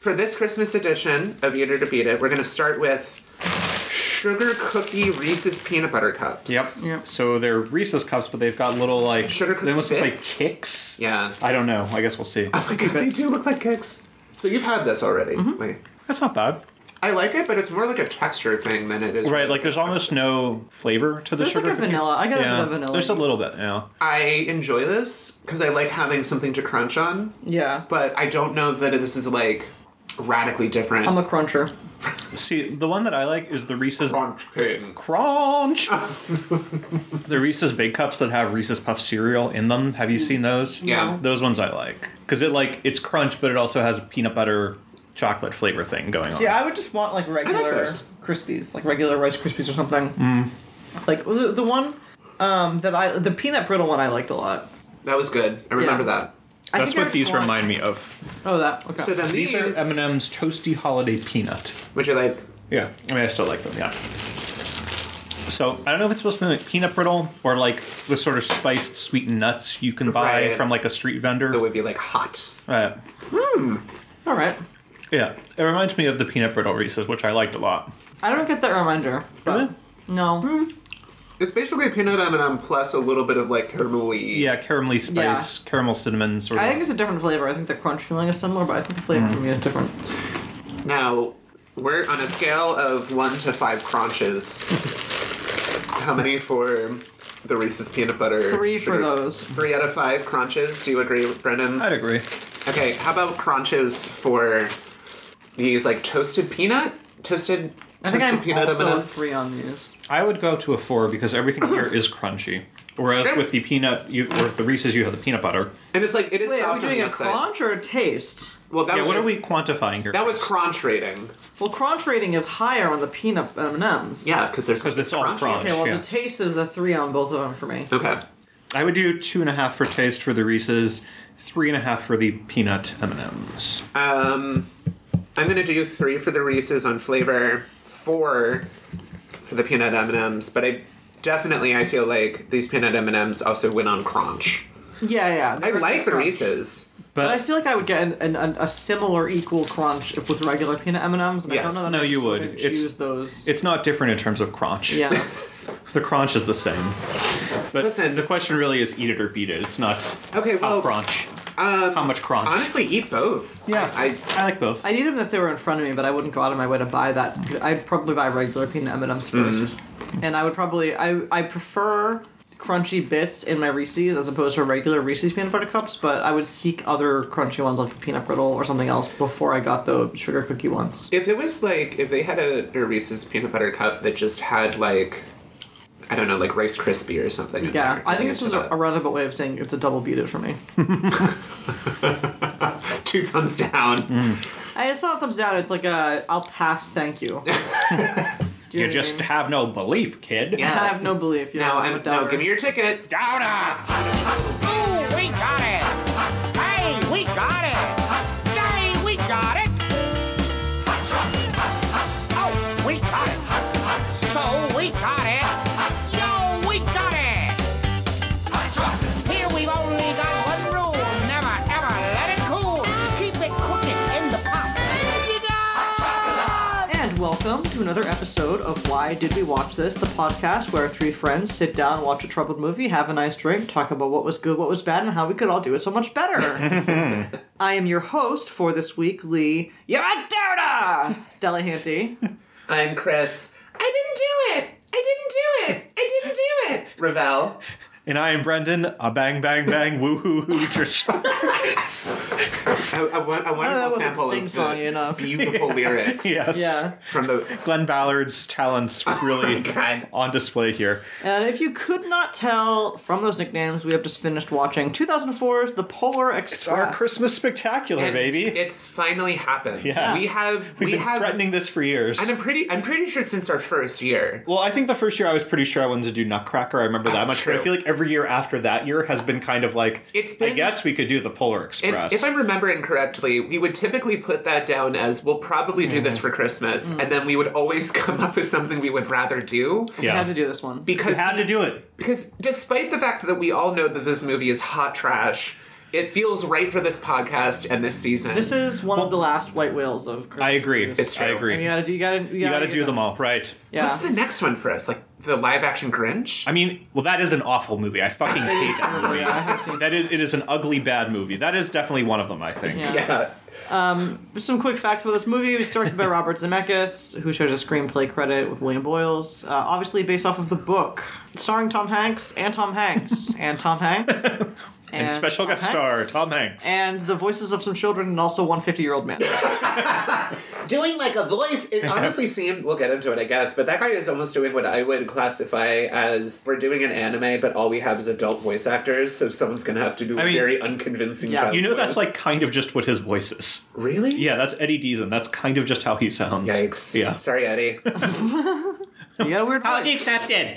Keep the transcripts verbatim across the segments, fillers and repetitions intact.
for this Christmas edition of Eat It or Beat It, we're going to start with Sugar Cookie Reese's Peanut Butter Cups. Yep. yep. So they're Reese's Cups, but they've got little, like... Sugar cookie They almost look like bits? Kicks. Yeah. I don't know. I guess we'll see. Oh my god, they do look like Kicks. So you've had this already. Mm-hmm. Wait. That's not bad. I like it, but it's more like a texture thing than it is... Right, like there's almost no flavor to the There's sugar like a cookie. vanilla. I got yeah, a bit of vanilla. There's a little bit, yeah. I enjoy this because I like having something to crunch on, Yeah. but I don't know that this is, like, radically different. I'm a cruncher. See, the one that I like is the Reese's... Crunch King. Crunch! The Reese's Big Cups that have Reese's Puff cereal in them. Have you seen those? Yeah. Those ones I like. Because it, like, it's crunch, but it also has a peanut butter chocolate flavor thing going See, on. I would just want like regular this. Krispies, like regular Rice Krispies or something. Mm. Like the, the one um, that I, the peanut brittle one, I liked a lot. That was good. I remember Yeah. that. I That's think I what just these want- remind me of. Oh, that. Okay. So then These these, are M and M's Toasty Holiday Peanut. which are like, Yeah, I mean, I still like them, yeah. So, I don't know if it's supposed to be like peanut brittle or like the sort of spiced sweetened nuts you can buy Right. from like a street vendor. that would be like hot. Uh, All right. yeah, it reminds me of the peanut brittle Reese's, which I liked a lot. I don't get that reminder. But Really? No. It's basically peanut M and M plus a little bit of like caramelly. Yeah, caramelly spice, caramel cinnamon sort of. I think it's a different flavor. I think the crunch feeling is similar, but I think the flavor Mm. for me is different. Now, we're on a scale of one to five crunches. How many for the Reese's peanut butter? Three for sugar- those. Three out of five crunches. Do you agree, Brendan? I'd agree. Okay, how about crunches for these like toasted peanut? Toasted, I think toasted I'm peanut also M and a M's? three on these. I would go to a four because everything here is crunchy. Whereas Sure. with the peanut, you, or the Reese's, you have the peanut butter. And it's like, it is Wait, are we soft on doing the a outside. crunch or a taste? Well, that Yeah, was what just- are we quantifying here? That was crunch rating. Well, crunch rating is higher on the peanut M and M's. Yeah, because there's 'Cause it's all crunch. Okay, well, Yeah. the taste is a three on both of them for me. Okay. I would do two and a half for taste for the Reese's, three and a half for the peanut M and M's. Um, I'm gonna do three for the Reese's on flavor, four for the peanut M and M's, but I definitely I feel like these peanut M and M's also win on crunch. Yeah, yeah. I like the crunch. Reese's. But I But feel like I would get an, an, an, a similar equal crunch if with regular peanut M and M's. And I Yes. don't know that No, I you would. wouldn't It's- choose those. it's not different in terms of crunch. Yeah. The crunch is the same. But Listen. the question really is eat it or beat it. It's not Okay, how well, crunch. um, How much crunch. honestly, eat both. yeah, I, I, like both. I'd eat them if they were in front of me, but I wouldn't go out of my way to buy that. I'd probably buy regular peanut M and M's first. And I would probably... I, I prefer crunchy bits in my Reese's as opposed to regular Reese's peanut butter cups, but I would seek other crunchy ones like the peanut brittle or something else before I got the sugar cookie ones. if it was like if they had a, a Reese's peanut butter cup that just had like I don't know, like Rice Krispie or something. in Yeah, there, I think I'd this get was to a, that. a roundabout way of saying it's a double beat it for me. Two thumbs down. I, it's not a thumbs down, it's like a I'll pass, thank you. Do You know what I just mean? have no belief, kid. Yeah. I have no belief. Yeah, Now I'm a I'm doubter. no, give me your ticket. Downer! Ooh, we got it! Hey, we got it! Say, we got it! Oh, we got it! So, we got it! Yo, we got it! Here we've only got one rule. Never, ever let it cool. Keep it cooking in the pot. And welcome to another episode of Why Did We Watch This, the podcast where three friends sit down, watch a troubled movie, have a nice drink, talk about what was good, what was bad, and how we could all do it so much better. I am your host for this week, Lee. You're a doubter! Delahanty. I'm Chris. I didn't do it. I didn't do it. I didn't do it. Ravel. And I am Brendan. A bang, bang, bang, woo hoo hoo. A, a, a wonderful that wasn't sample of sing-songy the enough. beautiful lyrics. Yes. Yeah. From the Glenn Ballard's talents really God. on display here. And if you could not tell from those nicknames, we have just finished watching two thousand four's The Polar Express. It's our Christmas spectacular, and baby. It's finally happened. Yes. We have We've we been have threatening this for years. and I'm pretty I'm pretty sure since our first year. Well, I think the first year I was pretty sure I wanted to do Nutcracker. I remember that Oh, much. true. But I feel like every year after that year has been kind of like, It's I been- guess we could do the Polar And Express. if I'm remembering correctly, we would typically put that down as we'll probably do Mm-hmm. this for Christmas, and then we would always come up with something we would rather do. We yeah. had to do this one. Because We had to do it. Because despite the fact that we all know that this movie is hot trash, It feels right for this podcast and this season. This is one of the last white whales of Christmas I agree. movies. It's true. I agree. And you gotta do. You gotta. You gotta, You got to get do them all, right? Yeah. What's the next one for us? Like the live action Grinch? I mean, well, that is an awful movie. I fucking hate that movie. Yeah, I have seen. That is, it is an ugly, bad movie. That is definitely one of them, I think. Yeah. Yeah. Some quick facts about this movie. It was directed by Robert Zemeckis, who shares a screenplay credit with William Boyles. Uh, obviously based off of the book. Starring Tom Hanks and Tom Hanks. and Tom Hanks. And, And special Tom guest star, Hanks. Tom Hanks. And the voices of some children and also one fifty-year-old man. Doing like a voice, it honestly seemed, we'll get into it, I guess, but that guy is almost doing what I would classify as we're doing an anime, but all we have is adult voice actors, so someone's going to have to do I a mean, very unconvincing yeah. child You know, that's voice. like kind of just what his voice is. Really? Yeah, that's Eddie Deason. That's kind of just how he sounds. Yikes. Yeah. Sorry, Eddie. You got a weird voice. accepted.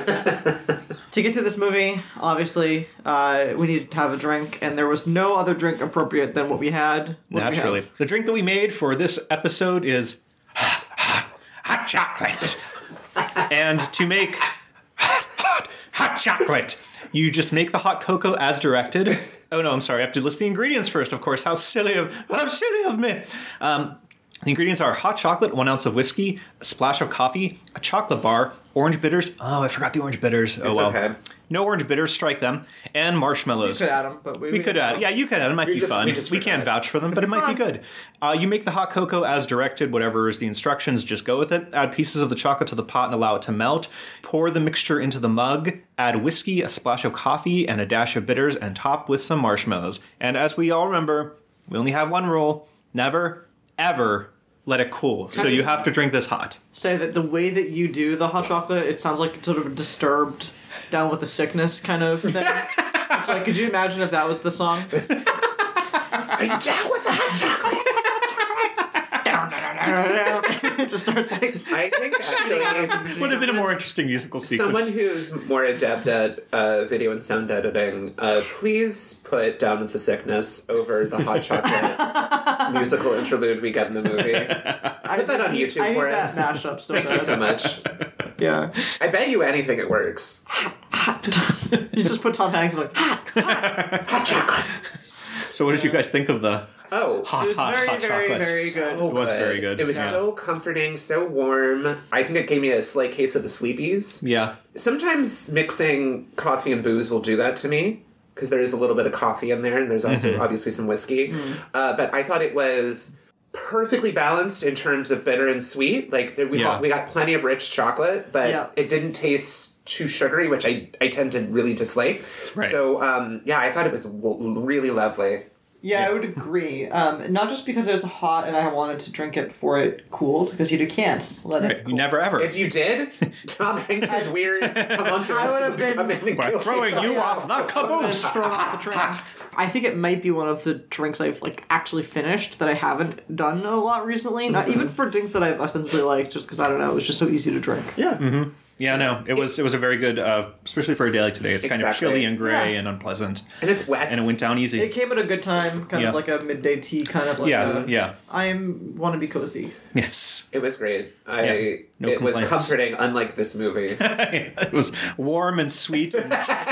To get through this movie, obviously, uh, we needed to have a drink, and there was no other drink appropriate than what we had. What did we Naturally. have? The drink that we made for this episode is hot, hot, hot chocolate. And to make hot, hot, hot chocolate, you just make the hot cocoa as directed. Oh no, I'm sorry. I have to list the ingredients first, of course. How silly of how silly of me. Um, the ingredients are hot chocolate, one ounce of whiskey, a splash of coffee, a chocolate bar, orange bitters. Oh, I forgot the orange bitters. Oh It's well. okay. No orange bitters, strike them. And marshmallows. We could add them, but we, We could add, yeah, you could add. It might We be just- fun. we We, just can't forgot. vouch for them, but it might be good. Uh, you make the hot cocoa as directed. Whatever is the instructions, just go with it. Add pieces of the chocolate to the pot and allow it to melt. Pour the mixture into the mug. Add whiskey, a splash of coffee, and a dash of bitters, and top with some marshmallows. And as we all remember, we only have one rule: never, ever let it cool. So you have to drink this hot. say that the way that you do the hot chocolate, it sounds like sort of a disturbed, down with the sickness kind of thing. It's like, could you imagine if that was the song? Are you down with the hot chocolate? It just starts like. I think actually... Would have been a more interesting musical sequence. Someone who's more adept at uh, video and sound editing, uh, please put Down with the Sickness over the hot chocolate musical interlude we get in the movie. Put that on YouTube I for hate that us. mashup so Thank bad. you so much. Yeah. I bet you anything it works. You just put Tom Hanks like, Hot chocolate. So what did you guys think of the Oh, hot, it was hot, very, hot very, chocolate? very good. so It was very good. It was Yeah. so comforting, so warm. I think it gave me a slight case of the sleepies. Yeah. Sometimes mixing coffee and booze will do that to me because there is a little bit of coffee in there and there's also Mm-hmm. obviously some whiskey. Uh, but I thought it was perfectly balanced in terms of bitter and sweet. Like there- we, Yeah. got, we got plenty of rich chocolate, but Yeah. it didn't taste too sugary, which I, I tend to really dislike. Right. So um, yeah, I thought it was w- really lovely. Yeah, I would agree. Um, not just because it was hot and I wanted to drink it before it cooled, because you can't let it Right. cool. You never ever. If you did, Tom Hanks' weird homunculus I would have would been- come in and We're kill throwing you off the caboose. Thrown off the train. I think it might be one of the drinks I've like actually finished that I haven't done a lot recently. Not even for drinks that I've ostensibly liked, just because I don't know, it was just so easy to drink. Yeah. Yeah, no, it was it was a very good, uh, especially for a day like today. It's kind of Exactly. chilly and gray Yeah. and unpleasant, And it's wet. and it went down easy. It came at a good time, kind Yeah. of like a midday tea, kind of like yeah, a, yeah, I am want to be cozy. yes. It was great. I Yeah, no it was complaints. comforting, unlike this movie. It was warm and sweet and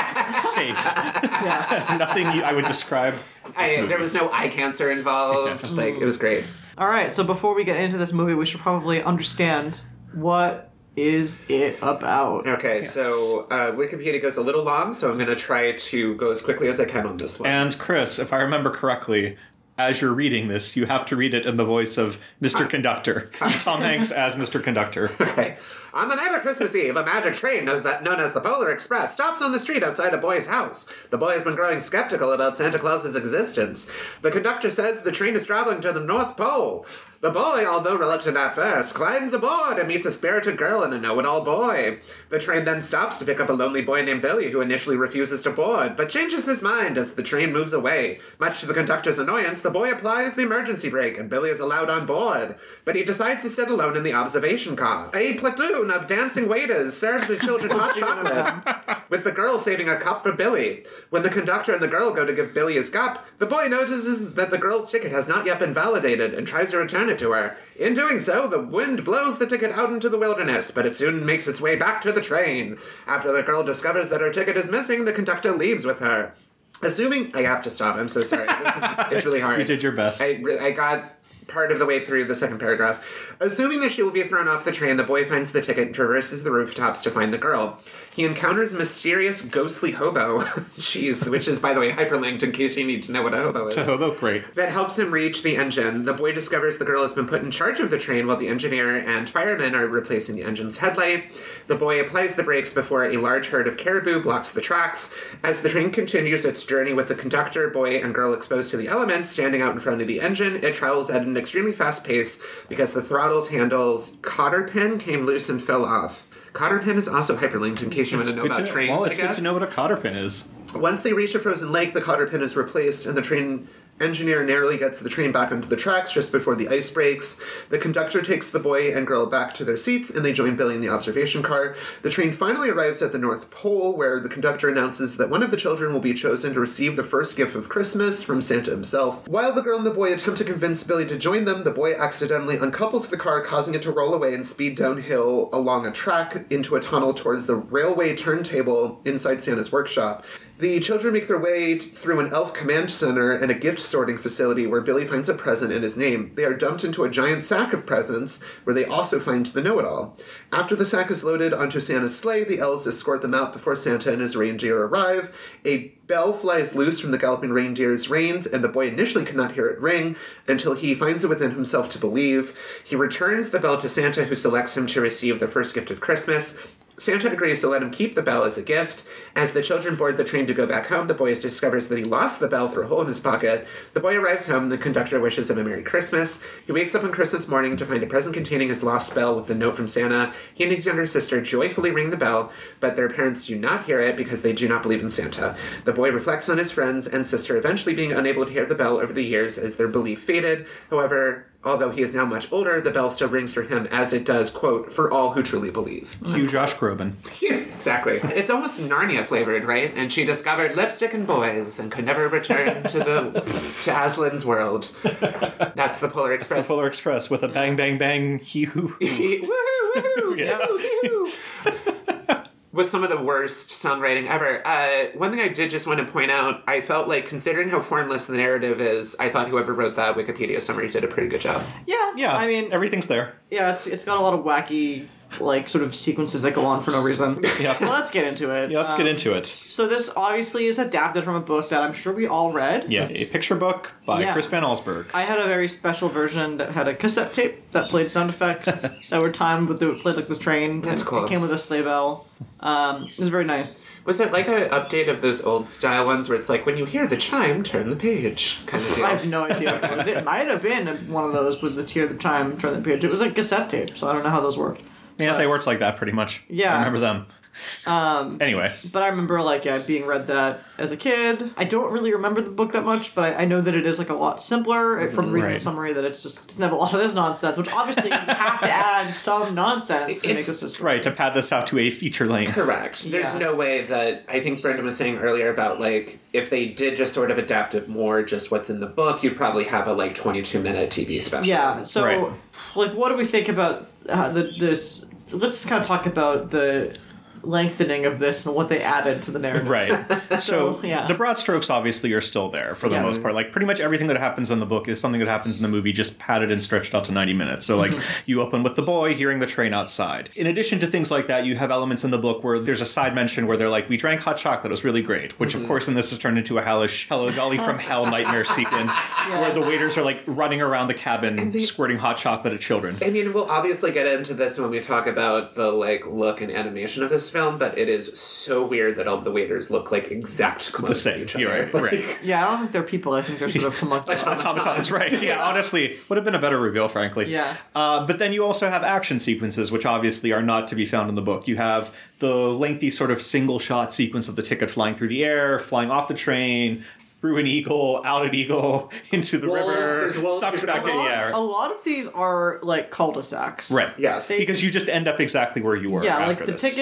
safe. Yeah. Nothing you, I would describe. I, there was no eye cancer involved. Like it was great. All right, so before we get into this movie, we should probably understand what is it about. Okay, so uh, Wikipedia goes a little long, so I'm going to try to go as quickly as I can on this one. And Chris, if I remember correctly, as you're reading this, you have to read it in the voice of Mister Conductor. Tom Hanks as Mister Conductor. Okay. On the night of Christmas Eve, a magic train knows that, known as the Polar Express stops on the street outside a boy's house. The boy has been growing skeptical about Santa Claus's existence. The conductor says the train is traveling to the North Pole. The boy, although reluctant at first, climbs aboard and meets a spirited girl and a know-it-all boy. The train then stops to pick up a lonely boy named Billy, who initially refuses to board, but changes his mind as the train moves away. Much to the conductor's annoyance, the boy applies the emergency brake, and Billy is allowed on board. But he decides to sit alone in the observation car. A platoon of dancing waiters serves the children hot chocolate, with the girl saving a cup for Billy. When the conductor and the girl go to give Billy his cup, the boy notices that the girl's ticket has not yet been validated and tries to return it to her. In doing so, the wind blows the ticket out into the wilderness, but it soon makes its way back to the train. After the girl discovers that her ticket is missing, the conductor leaves with her. Assuming... I have to stop. I'm so sorry. This is, it's really hard. You did your best. I, I got part of the way through the second paragraph. Assuming that she will be thrown off the train, the boy finds the ticket and traverses the rooftops to find the girl. He encounters a mysterious, ghostly hobo, jeez, which is, by the way, hyperlinked in case you need to know what a hobo is. A hobo, great. That helps him reach the engine. The boy discovers the girl has been put in charge of the train while the engineer and firemen are replacing the engine's headlight. The boy applies the brakes before a large herd of caribou blocks the tracks. As the train continues its journey with the conductor, boy, and girl exposed to the elements standing out in front of the engine, it travels at an extremely fast pace because the throttle's handle's cotter pin came loose and fell off. Cotter pin is also hyperlinked in case you want to know about to, trains, well, it's I guess. good to know what a cotter pin is. Once they reach a frozen lake, the cotter pin is replaced, and the train engineer narrowly gets the train back onto the tracks just before the ice breaks. The conductor takes the boy and girl back to their seats, and they join Billy in the observation car. The train finally arrives at the North Pole, where the conductor announces that one of the children will be chosen to receive the first gift of Christmas from Santa himself. While the girl and the boy attempt to convince Billy to join them, the boy accidentally uncouples the car, causing it to roll away and speed downhill along a track into a tunnel towards the railway turntable inside Santa's workshop. The children make their way through an elf command center and a gift sorting facility where Billy finds a present in his name. They are dumped into a giant sack of presents where they also find the know-it-all. After the sack is loaded onto Santa's sleigh, the elves escort them out before Santa and his reindeer arrive. A bell flies loose from the galloping reindeer's reins, and the boy initially cannot hear it ring until he finds it within himself to believe. He returns the bell to Santa, who selects him to receive the first gift of Christmas. Santa agrees to let him keep the bell as a gift. As the children board the train to go back home, the boy discovers that he lost the bell through a hole in his pocket. The boy arrives home, and the conductor wishes him a Merry Christmas. He wakes up on Christmas morning to find a present containing his lost bell with a note from Santa. He and his younger sister joyfully ring the bell, but their parents do not hear it because they do not believe in Santa. The boy reflects on his friends and sister eventually being unable to hear the bell over the years as their belief faded. However, although he is now much older, the bell still rings for him as it does, quote, for all who truly believe. Hugh Josh Groban. Yeah, exactly. It's almost Narnia flavored, right? And she discovered lipstick and boys and could never return to the to Aslan's world. That's the Polar Express. That's the Polar Express with a bang, bang, bang, hee hoo. Woohoo, woohoo, Yeah. hoo, hoo. With some of the worst songwriting ever. Uh, one thing I did just want to point out, I felt like, considering how formless the narrative is, I thought whoever wrote that Wikipedia summary did a pretty good job. Yeah, Yeah, I mean, everything's there. yeah, it's it's got a lot of wacky, like, sort of sequences that go on for no reason. Yeah. Well, let's get into it. Yeah, let's Um, get into it. So this obviously is adapted from a book that I'm sure we all read. Yeah, a picture book by Yeah. Chris Van Allsburg. I had a very special version that had a cassette tape that played sound effects that were timed with the played like this train. That's and cool. It came with a sleigh bell. Um, it was very nice. Was it like an update of those old style ones where it's like, when you hear the chime, turn the page kind of deal? I have no idea what it was. It might have been one of those with the tear the time, turn the page. It was like cassette tape, so I don't know how those worked. Yeah, they worked like that pretty much. Yeah. I remember them. Um, anyway. But I remember, like, yeah, being read that as a kid. I don't really remember the book that much, but I, I know that it is, like, a lot simpler from reading Right. the summary, that it's just, it doesn't have a lot of this nonsense, which obviously you have to add some nonsense to make It's- this a story. Right, to pad this out to a feature length. Correct. There's Yeah. no way that, I think Brendan was saying earlier about, like, if they did just sort of adapt it more, just what's in the book, you'd probably have a, like, twenty-two minute T V special. Yeah, so, Right. like, what do we think about uh, the, this... Let's kind of talk about the lengthening of this and what they added to the narrative. Right. So, So, yeah. the broad strokes obviously are still there for the Yeah. most part. Like, pretty much everything that happens in the book is something that happens in the movie, just padded and stretched out to ninety minutes. So, like, you open with the boy hearing the train outside. In addition to things like that, you have elements in the book where there's a side mention where they're like, we drank hot chocolate, it was really great. Which, of course, in this is turned into a hellish Hello Jolly from Hell nightmare sequence where the waiters are, like, running around the cabin they- squirting hot chocolate at children. I mean, we'll obviously get into this when we talk about the, like, look and animation of this film, but it is so weird that all the waiters look like exact clones The same. of each You're other. right, right. Like, Yeah, I don't think they're people. I think they're sort of homunculus. Automatons, right. Yeah, honestly, would have been a better reveal, frankly. Yeah. Uh, but then you also have action sequences, which obviously are not to be found in the book. You have the lengthy sort of single shot sequence of the ticket flying through the air, flying off the train, through an eagle, out an eagle, into the Wolves, river, there's wolves, sucks there's back to the dogs. air. A lot of these are like cul-de-sacs. Right. Yes. Because you just end up exactly where you were Yeah, after like the this. ticket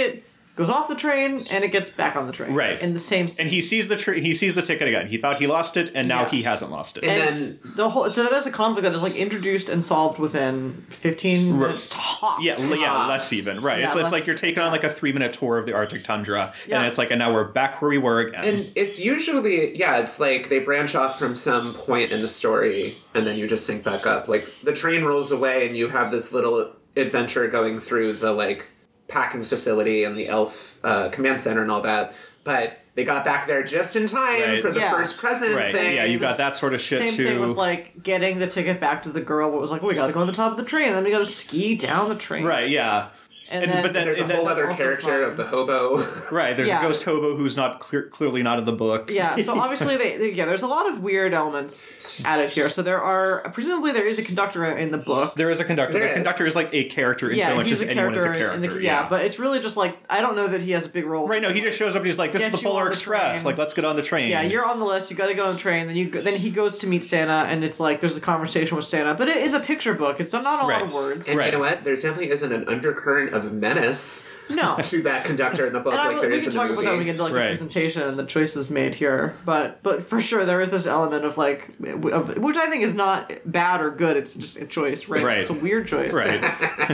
goes off the train, and it gets back on the train. Right. In the same. And he sees the tr- he sees the ticket again. He thought he lost it, and now Yeah. he hasn't lost it. And And the whole so that is a conflict that is like introduced and solved within fifteen minutes tops. Yeah, l- yeah, Tops. less even. Right. Yeah, it's, it's less- like you're taking on like a three minute tour of the Arctic tundra, Yeah. and it's like, and now we're back where we were again. And it's usually, yeah, it's like they branch off from some point in the story and then you just sync back up. Like the train rolls away and you have this little adventure going through the like packing facility and the elf uh, command center and all that. But they got back there just in time Right. for the Yeah. first present right. thing. Yeah, you got that sort of shit Same too. thing with like getting the ticket back to the girl. What was like, oh, we gotta go on the top of the train, and then we gotta ski down the train. right, yeah. And, And- then, but then- There's a and whole that's other also character fun. of the hobo. Right, there's Yeah. a ghost hobo who's not clear, clearly not in the book. Yeah, so obviously, they, they yeah, there's a lot of weird elements added here. So there are presumably there is a conductor in the book. There is a conductor. There the is. conductor is like a character in Yeah, so much he's as a anyone is character, a character. in the, yeah, but it's really just like I don't know that he has a big role. Right, no, he just shows up and he's like, this Get is the you on Polar the Express. train. Like, let's get on the train. Yeah, you're on the list. You got to go on the train. Then you go, then he goes to meet Santa, and it's like there's a conversation with Santa, but it is a picture book. It's not a lot Right. of words. And Right. you know what? There definitely isn't an undercurrent of menace No. to that conductor in the book And I, like there we is can in the talk about that when we movie. get into like Right. the presentation and the choices made here, but but for sure there is this element of like, of, which I think is not bad or good. It's just a choice, right? Right. It's a weird choice, Right.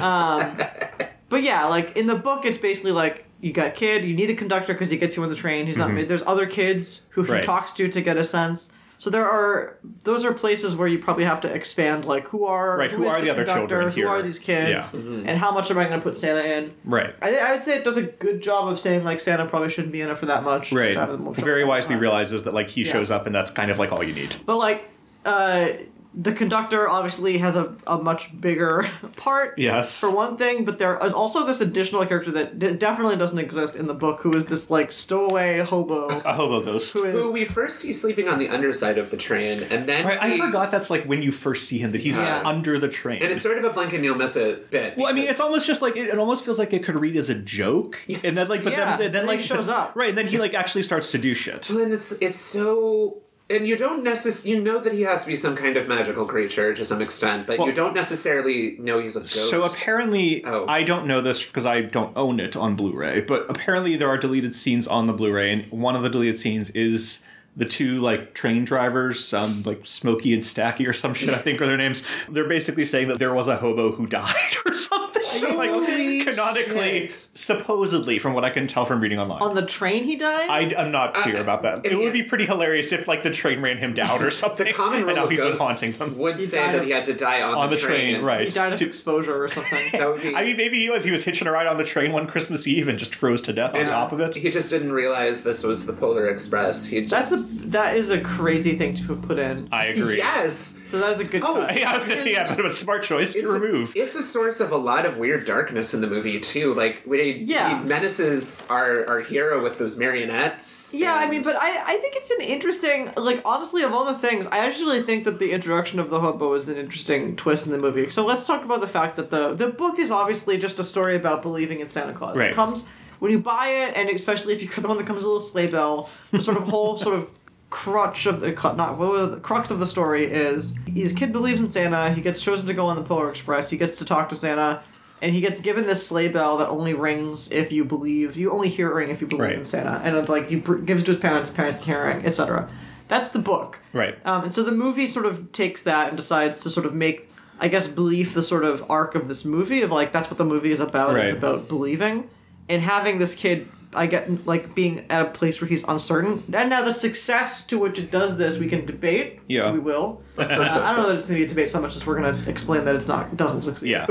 But yeah, like in the book, it's basically like you got kid, you need a conductor because he gets you on the train. He's not. There's other kids who he Right. talks to to get a sense. So there are those are places where you probably have to expand like who are Right, who is are the other conductor, children here? Who are these kids? Yeah. And how much am I going to put Santa in? Right. I, I would say it does a good job of saying like Santa probably shouldn't be in it for that much. Right. Just have them show Very up. wisely realizes that like he Yeah. shows up and that's kind of like all you need. But like, uh, the conductor obviously has a, a much bigger part. Yes. For one thing, but there is also this additional character that d- definitely doesn't exist in the book, who is this like stowaway hobo. A hobo ghost. Who is Who we first see sleeping on the underside of the train, and then Right, I he- forgot that's like when you first see him that he's Yeah. under the train. And it's sort of a blink and you'll miss it bit. well, I mean, because- it's almost just like it, it almost feels like it could read as a joke, and then like, but Yeah, then, then, then like he shows up. right? And then he like actually starts to do shit. And it's it's so. And you don't necessarily, you know that he has to be some kind of magical creature to some extent, but Well- you don't necessarily know he's a ghost. So apparently, Oh. I don't know this because I don't own it on Blu-ray, but apparently there are deleted scenes on the Blu-ray, and one of the deleted scenes is the two like train drivers, um, like Smokey and Stacky or some shit, I think are their names. They're basically saying that there was a hobo who died or something. So like Holy canonically, shit. supposedly, from what I can tell from reading online. on the train. He died. I, I'm not clear about that. It and would yeah. be pretty hilarious if, like, the train ran him down or something. the common and rule now of he's been haunting ghosts them would He say died that of- he had to die on, on the train, and right? he died of To- exposure or something. That would be. I mean, maybe he was. He was hitching a ride on the train one Christmas Eve and just froze to death on and top of it. He just didn't realize this was the Polar Express. He just. That's a that is a crazy thing to put in. I agree. Yes! So that is a good Oh, cut. Yeah, I was gonna say, yeah, but it was a smart choice to It's a, remove. it's a source of a lot of weird darkness in the movie too. Like when he, Yeah. he menaces our, our hero with those marionettes. Yeah, I and- mean, but I, I think it's an interesting, like, honestly, of all the things, I actually think that the introduction of the hobo is an interesting twist in the movie. So let's talk about the fact that the, the book is obviously just a story about believing in Santa Claus. Right. It comes, when you buy it, and especially if you get the one that comes with a little sleigh bell, the sort of whole sort of crutch of the, not, what was it, the crux of the story is, his kid believes in Santa, he gets chosen to go on the Polar Express, he gets to talk to Santa, and he gets given this sleigh bell that only rings if you believe. You only hear it ring if you believe Right. in Santa, and it, like he br- gives it to his parents. Parents can't ring, et cetera. That's the book, Right. Um, and so the movie sort of takes that and decides to sort of make, I guess, belief the sort of arc of this movie of like that's what the movie is about. Right. It's about believing and having this kid. I get like being at a place where he's uncertain, and now the success to which it does this we can debate. Yeah. we will. uh, I don't know that it's going to be a debate so much as we're going to explain that it's not doesn't succeed. Yeah.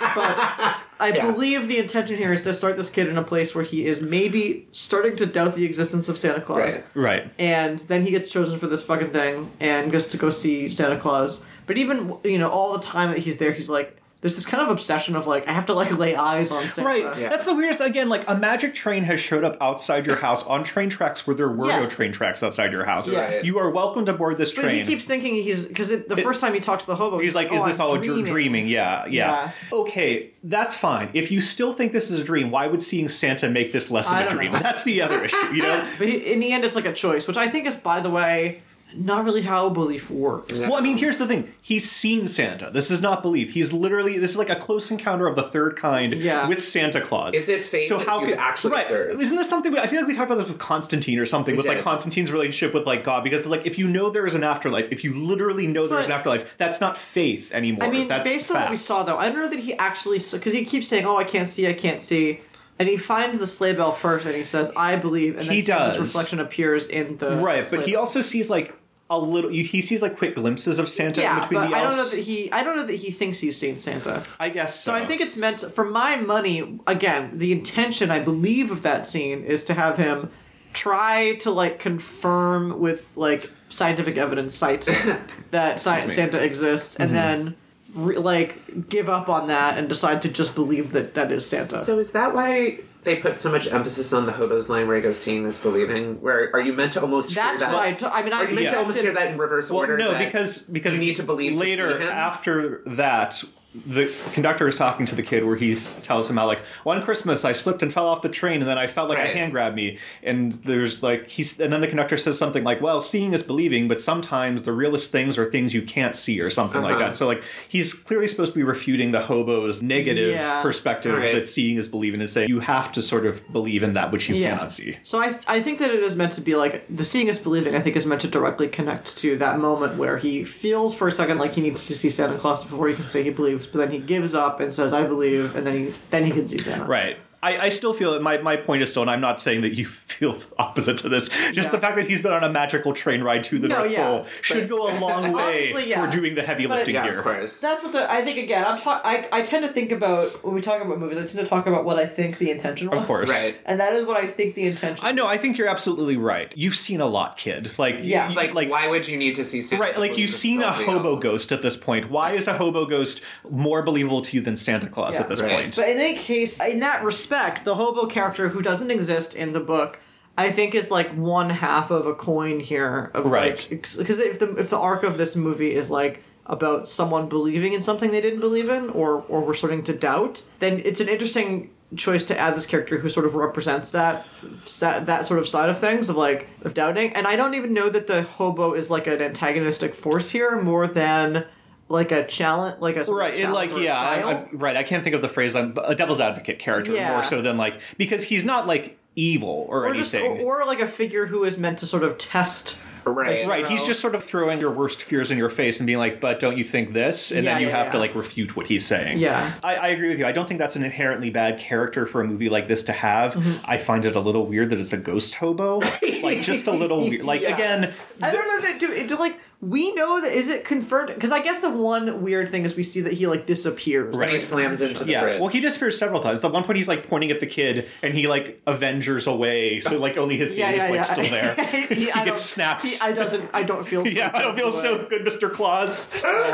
But I Yeah. believe the intention here is to start this kid in a place where he is maybe starting to doubt the existence of Santa Claus. Right. Right. And then he gets chosen for this fucking thing and goes to go see Santa Claus. But even, you know, all the time that he's there, he's like, there's this kind of obsession of like, I have to like lay eyes on Santa. Right. Yeah. That's the weirdest. Again, like a magic train has showed up outside your house on train tracks where there were Yeah. no train tracks outside your house. Right. You are welcome to board this But train. he keeps thinking he's, because the first time he talks to the hobo, He's like, is oh, this I'm all a dreaming? dreaming? Yeah, yeah, Okay, that's fine. If you still think this is a dream, why would seeing Santa make this less of I a don't dream? know. That's the other issue, you know? But he, in the end, it's like a choice, which I think is, by the way, not really how belief works. Well, I mean, here's the thing. He's seen Santa. This is not belief. He's literally, this is like a close encounter of the third kind Yeah. with Santa Claus. Is it faith that you've actually right, observed? Isn't this something, we, I feel like we talked about this with Constantine or something, We with like did. Constantine's relationship with like God, because like if you know there is an afterlife, if you literally know there is an But- afterlife, that's not faith anymore. I mean, that's based on what we fact. saw, though, I don't know that he actually, because he keeps saying, "Oh, I can't see, I can't see," and he finds the sleigh bell first, and he says, "I believe," and then He Santa's does. reflection appears in the Right, sleigh but he bell. also sees like a little. You, he sees like quick glimpses of Santa in yeah, between but the I don't know elves. that he, I don't know that he thinks he's seen Santa. I guess So I think it's meant to, for my money. Again, the intention I believe of that scene is to have him try to like confirm with like scientific evidence, sight that sci- Santa exists, and then re- like give up on that and decide to just believe that that is Santa. So is that why they put so much emphasis on the hobo's line where he goes, seeing is believing? Where are you meant to almost That's hear that? why I, t- I mean I Are you meant to almost hear that in reverse Well, order? no, that because because you need to believe to later see him? after that. The conductor is talking to the kid where he tells him how, like, one Christmas I slipped and fell off the train and then I felt like Right. a hand grabbed me. And there's like, he's, and then the conductor says something like, well, seeing is believing, but sometimes the realest things are things you can't see or something like Uh-huh. that. So, like, he's clearly supposed to be refuting the hobo's negative Yeah. perspective Right. that seeing is believing and saying you have to sort of believe in that which you Yeah. cannot see. So I, th- I think that it is meant to be like the seeing is believing. I think is meant to directly connect to that moment where he feels for a second like he needs to see Santa Claus before he can say he believes, but then he gives up and says I believe, and then he then he can see Santa. Right. I, I still feel that my, my point is still, and I'm not saying that you feel opposite to this, just Yeah. the fact that he's been on a magical train ride to the No, North yeah. Pole should go a long way Honestly, yeah. toward doing the heavy But- lifting yeah, here. of course. That's what the I think again. I'm talk. I I tend to think about when we talk about movies. I tend to talk about what I think the intention was. Of course. Right. And that is what I think the intention. I know, I think you're absolutely right. You've seen a lot, kid. Like, Yeah. you- Like, like why would you need to see Santa? Right, like Claus you've is seen so a real? hobo ghost at this point. Why is a hobo ghost more believable to you than Santa Claus Yeah. at this Right. point? But in any case, in that respect, the hobo character who doesn't exist in the book, I think is like one half of a coin here. Of Right. Because if the if the arc of this movie is like about someone believing in something they didn't believe in, or or were starting to doubt, then it's an interesting choice to add this character who sort of represents that that sort of side of things of like of doubting. And I don't even know that the hobo is like an antagonistic force here more than like a challenge, like a sort of Right, it, challenge like or a yeah, I, trial. I, right. I can't think of the phrase. I'm a devil's advocate character Yeah. more so than like because he's not like evil or, or just anything. or, or like a figure who is meant to sort of test. Right. Right, he's know. just sort of throwing your worst fears in your face and being like, but don't you think this? And Yeah, then you yeah, have to yeah. like refute what he's saying. Yeah. I, I agree with you. I don't think that's an inherently bad character for a movie like this to have. Mm-hmm. I find it a little weird that it's a ghost hobo. Like just a little weird. Like Yeah. again, I don't know that do, do like we know that is it confirmed because I guess the one weird thing is we see that he like disappears. When he slams into the yeah. bridge. Well, he disappears several times. The one point he's like pointing at the kid and he like Avengers away, so like only his Yeah, hand yeah, is like yeah. still there. he, he I don't- gets snapped. He, I doesn't. I don't feel. So yeah, I don't feel so good. good, Mister Claus.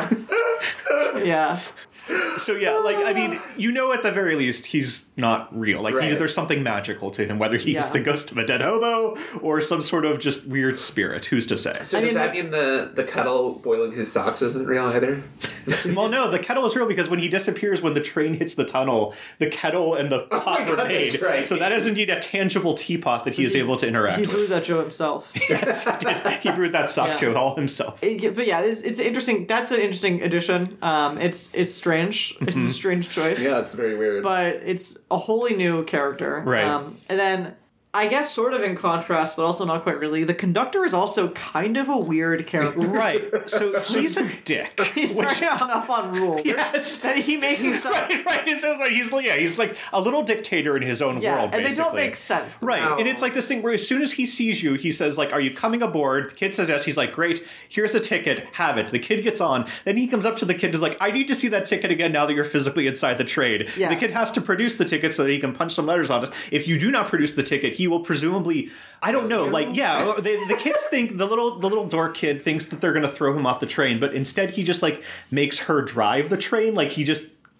Yeah. So yeah, like I mean, you know, at the very least, he's not real. Like he's, Right. there's something magical to him, whether he's Yeah. the ghost of a dead hobo or some sort of just weird spirit. Who's to say? So I does mean, that mean the, the kettle boiling his socks isn't real either? Well, no, the kettle is real because when he disappears, when the train hits the tunnel, the kettle and the pot my were God, made. that's right. So that is indeed a tangible teapot that he is able to interact He with. blew that Joe himself. Yes, he brewed that sock Yeah. joke all himself. It- but yeah, it's, it's interesting. That's an interesting addition. Um, it's it's strange. It's Mm-hmm. a strange choice. Yeah, it's very weird. But it's a wholly new character. Right. Um, and then, I guess sort of in contrast, but also not quite really, the conductor is also kind of a weird character. Right. So he's a dick. He's which- very hung up on rules. Yes. That he makes himself... Right, right. It's like he's like yeah, he's like a little dictator in his own Yeah, world. and they don't basically. make sense. Right, No. and it's like this thing where as soon as he sees you, he says like, "Are you coming aboard?" The kid says yes. He's like, "Great, here's a ticket. Have it." The kid gets on. Then he comes up to the kid and is like, "I need to see that ticket again now that you're physically inside the train." Yeah. The kid has to produce the ticket so that he can punch some letters on it. If you do not produce the ticket, he will presumably, I don't know, like yeah, they, the kids think the little the little dork kid thinks that they're going to throw him off the train, but instead he just like makes her drive the train. Like he just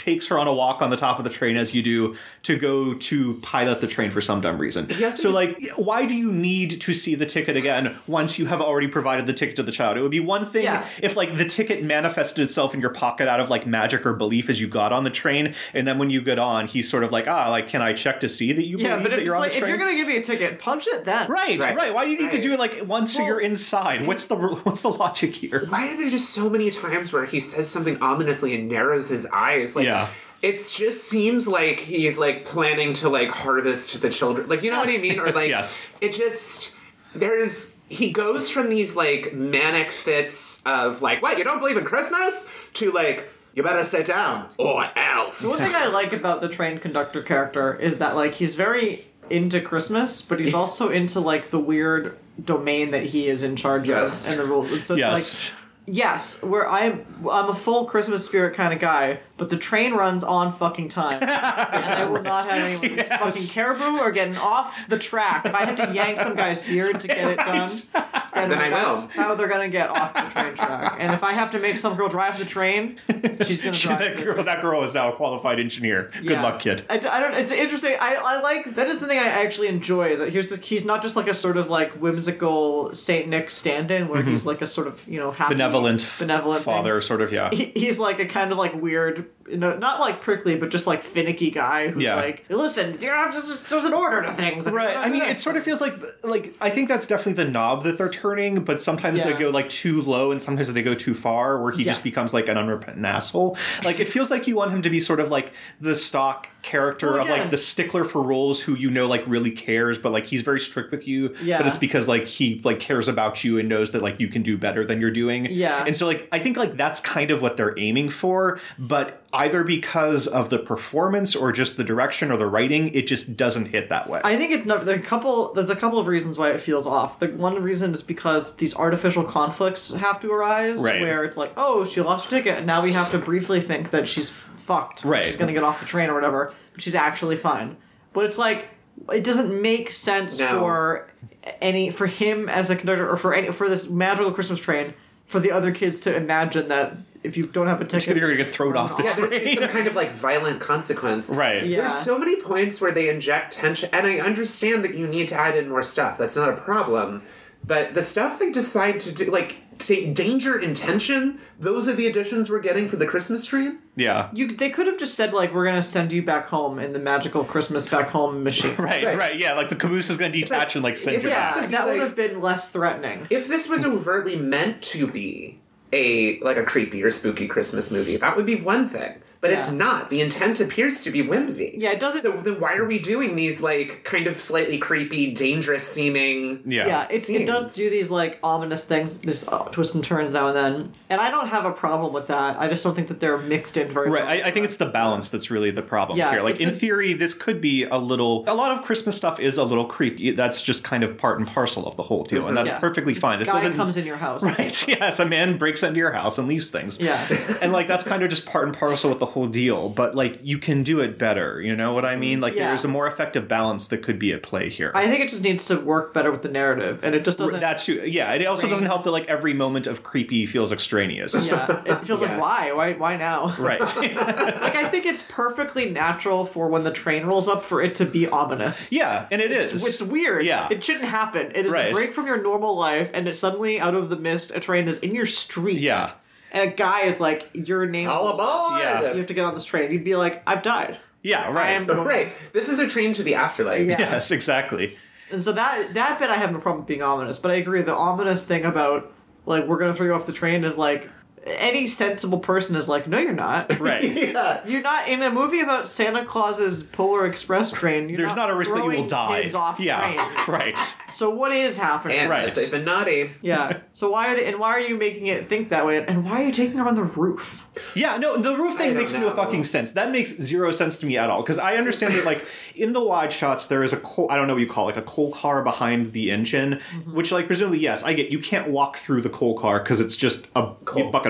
takes her on a walk on the top of the train as you do to go to pilot the train for some dumb reason. Yes, so, it is- like, why do you need to see the ticket again once you have already provided the ticket to the child? It would be one thing Yeah. if, like, the ticket manifested itself in your pocket out of, like, magic or belief as you got on the train, and then when you get on, he's sort of like, ah, like, can I check to see that you Yeah, believe but that if, you're it's on like, the if train? you're gonna give me a ticket, punch it then. Right, right, Right. Why do you need to Right. do it, like, once Well- you're inside? What's the what's the logic here? Why are there just so many times where he says something ominously and narrows his eyes? Like, Yeah. it just seems like he's, like, planning to, like, harvest the children. Like, you know what I mean? Or, like, Yes. it just... There's... He goes from these, like, manic fits of, like, what, you don't believe in Christmas? To, like, you better sit down, or else. The one thing I like about the train conductor character is that, like, he's very into Christmas, but he's also into, like, the weird domain that he is in charge Yes. of and the rules. And so it's Yes. like, yes, where I'm I'm a full Christmas spirit kind of guy, but the train runs on fucking time, and I will not have anyone who's Yes. fucking caribou or getting off the track. If I have to yank some guy's beard to get it done, then, Then I that's will. how they're gonna get off the train track. And if I have to make some girl drive the train, she's gonna drive that the girl, that girl is now a qualified engineer. Good Yeah. luck, kid. I, I don't. It's interesting. I, I like that is the thing I actually enjoy is that here's this, he's not just like a sort of like whimsical Saint Nick stand-in where he's like a sort of you know happy, Benevolent, benevolent thing. father, sort of, yeah. He, he's like a kind of like weird, you know, not like prickly, but just like finicky guy who's Yeah. like, listen, you know, there's, there's an order to things. and Right. you gotta I do mean, it this." sort of feels like like I think that's definitely the knob that they're turning, but sometimes they Yeah. go like too low and sometimes they go too far where he Yeah. just becomes like an unrepentant asshole. Like it feels like you want him to be sort of like the stock character Well, of like again- the stickler for roles who you know like really cares, but like he's very strict with you. Yeah. But it's because like he like cares about you and knows that like you can do better than you're doing. Yeah. And so like I think like that's kind of what they're aiming for, but either because of the performance or just the direction or the writing, it just doesn't hit that way. I think it. No, there are a couple. There's a couple of reasons why it feels off. The one reason is because these artificial conflicts have to arise, Right. where it's like, oh, she lost her ticket, and now we have to briefly think that she's f- fucked. Right. She's gonna get off the train or whatever, but she's actually fine. But it's like it doesn't make sense No. for any for him as a conductor or for any for this magical Christmas train for the other kids to imagine that if you don't have a ticket, You're gonna get thrown off the Yeah, there's train. some kind of like violent consequence. Right. Yeah. There's so many points where they inject tension, and I understand that you need to add in more stuff. That's not a problem. But the stuff they decide to do, like, say, danger and tension, those are the additions we're getting for the Christmas train? Yeah. You, they could have just said like we're gonna send you back home in the magical Christmas back home machine. Right, Right. right, yeah, like the caboose is going to detach and like send It you would back. also Yeah, be that would like- have been less threatening. If this was overtly meant to be a like a creepy or spooky Christmas movie, that would be one thing. But it's Yeah. not. The intent appears to be whimsy. Yeah, it doesn't- So then why are we doing these like kind of slightly creepy, dangerous seeming Yeah. Yeah, it, it does scenes? do these like ominous things, these uh, twists and turns now and then, and I don't have a problem with that. I just don't think that they're mixed in very well. Right, I, I think it's the balance that's really the problem Yeah, here. Like, it's in a- theory, this could be a little... A lot of Christmas stuff is a little creepy. That's just kind of part and parcel of the whole deal, and that's Yeah. perfectly fine. This Guy doesn't... comes in your house. Right, yes, a man breaks into your house and leaves things. Yeah. And, like, that's kind of just part and parcel with the whole deal, but, like, you can do it better, you know what I mean? Like, Yeah. there's a more effective balance that could be at play here. I think it just needs to work better with the narrative, and it just doesn't. That's true. Yeah, it also doesn't help that, like, every moment of creepy feels extraneous. yeah, it feels Yeah. like why, why, why now? Right. Like I think it's perfectly natural for when the train rolls up for it to be ominous. Yeah, and it is. It's, it's weird. Yeah. It shouldn't happen. It is Right. a break from your normal life, and it's suddenly out of the mist, a train is in your street. Yeah. And a guy is like, your name. all aboard? Yeah. You have to get on this train. You'd be like, I've died. Yeah, I right. am going. Right. This is a train to the afterlife. Yeah. Yes, exactly. And so that that bit I have no problem being ominous, but I agree the ominous thing about like we're gonna throw you off the train is like any sensible person is like, no, you're not. Right. Yeah. You're not in a movie about Santa Claus's Polar Express train. You're There's not a risk that you will throwing die. Kids off yeah. trains. Right. So what is happening? And Right. they've been naughty. Yeah. So why are they? And why are you making it think that way? And why are you taking her on the roof? Yeah, no, the roof I thing don't makes no know. fucking sense. That makes zero sense to me at all. Because I understand that, like, in the wide shots, there is a coal, I don't know what you call it, like a coal car behind the engine, Mm-hmm. which, like, presumably, yes, I get you can't walk through the coal car because it's just a Coal. bucket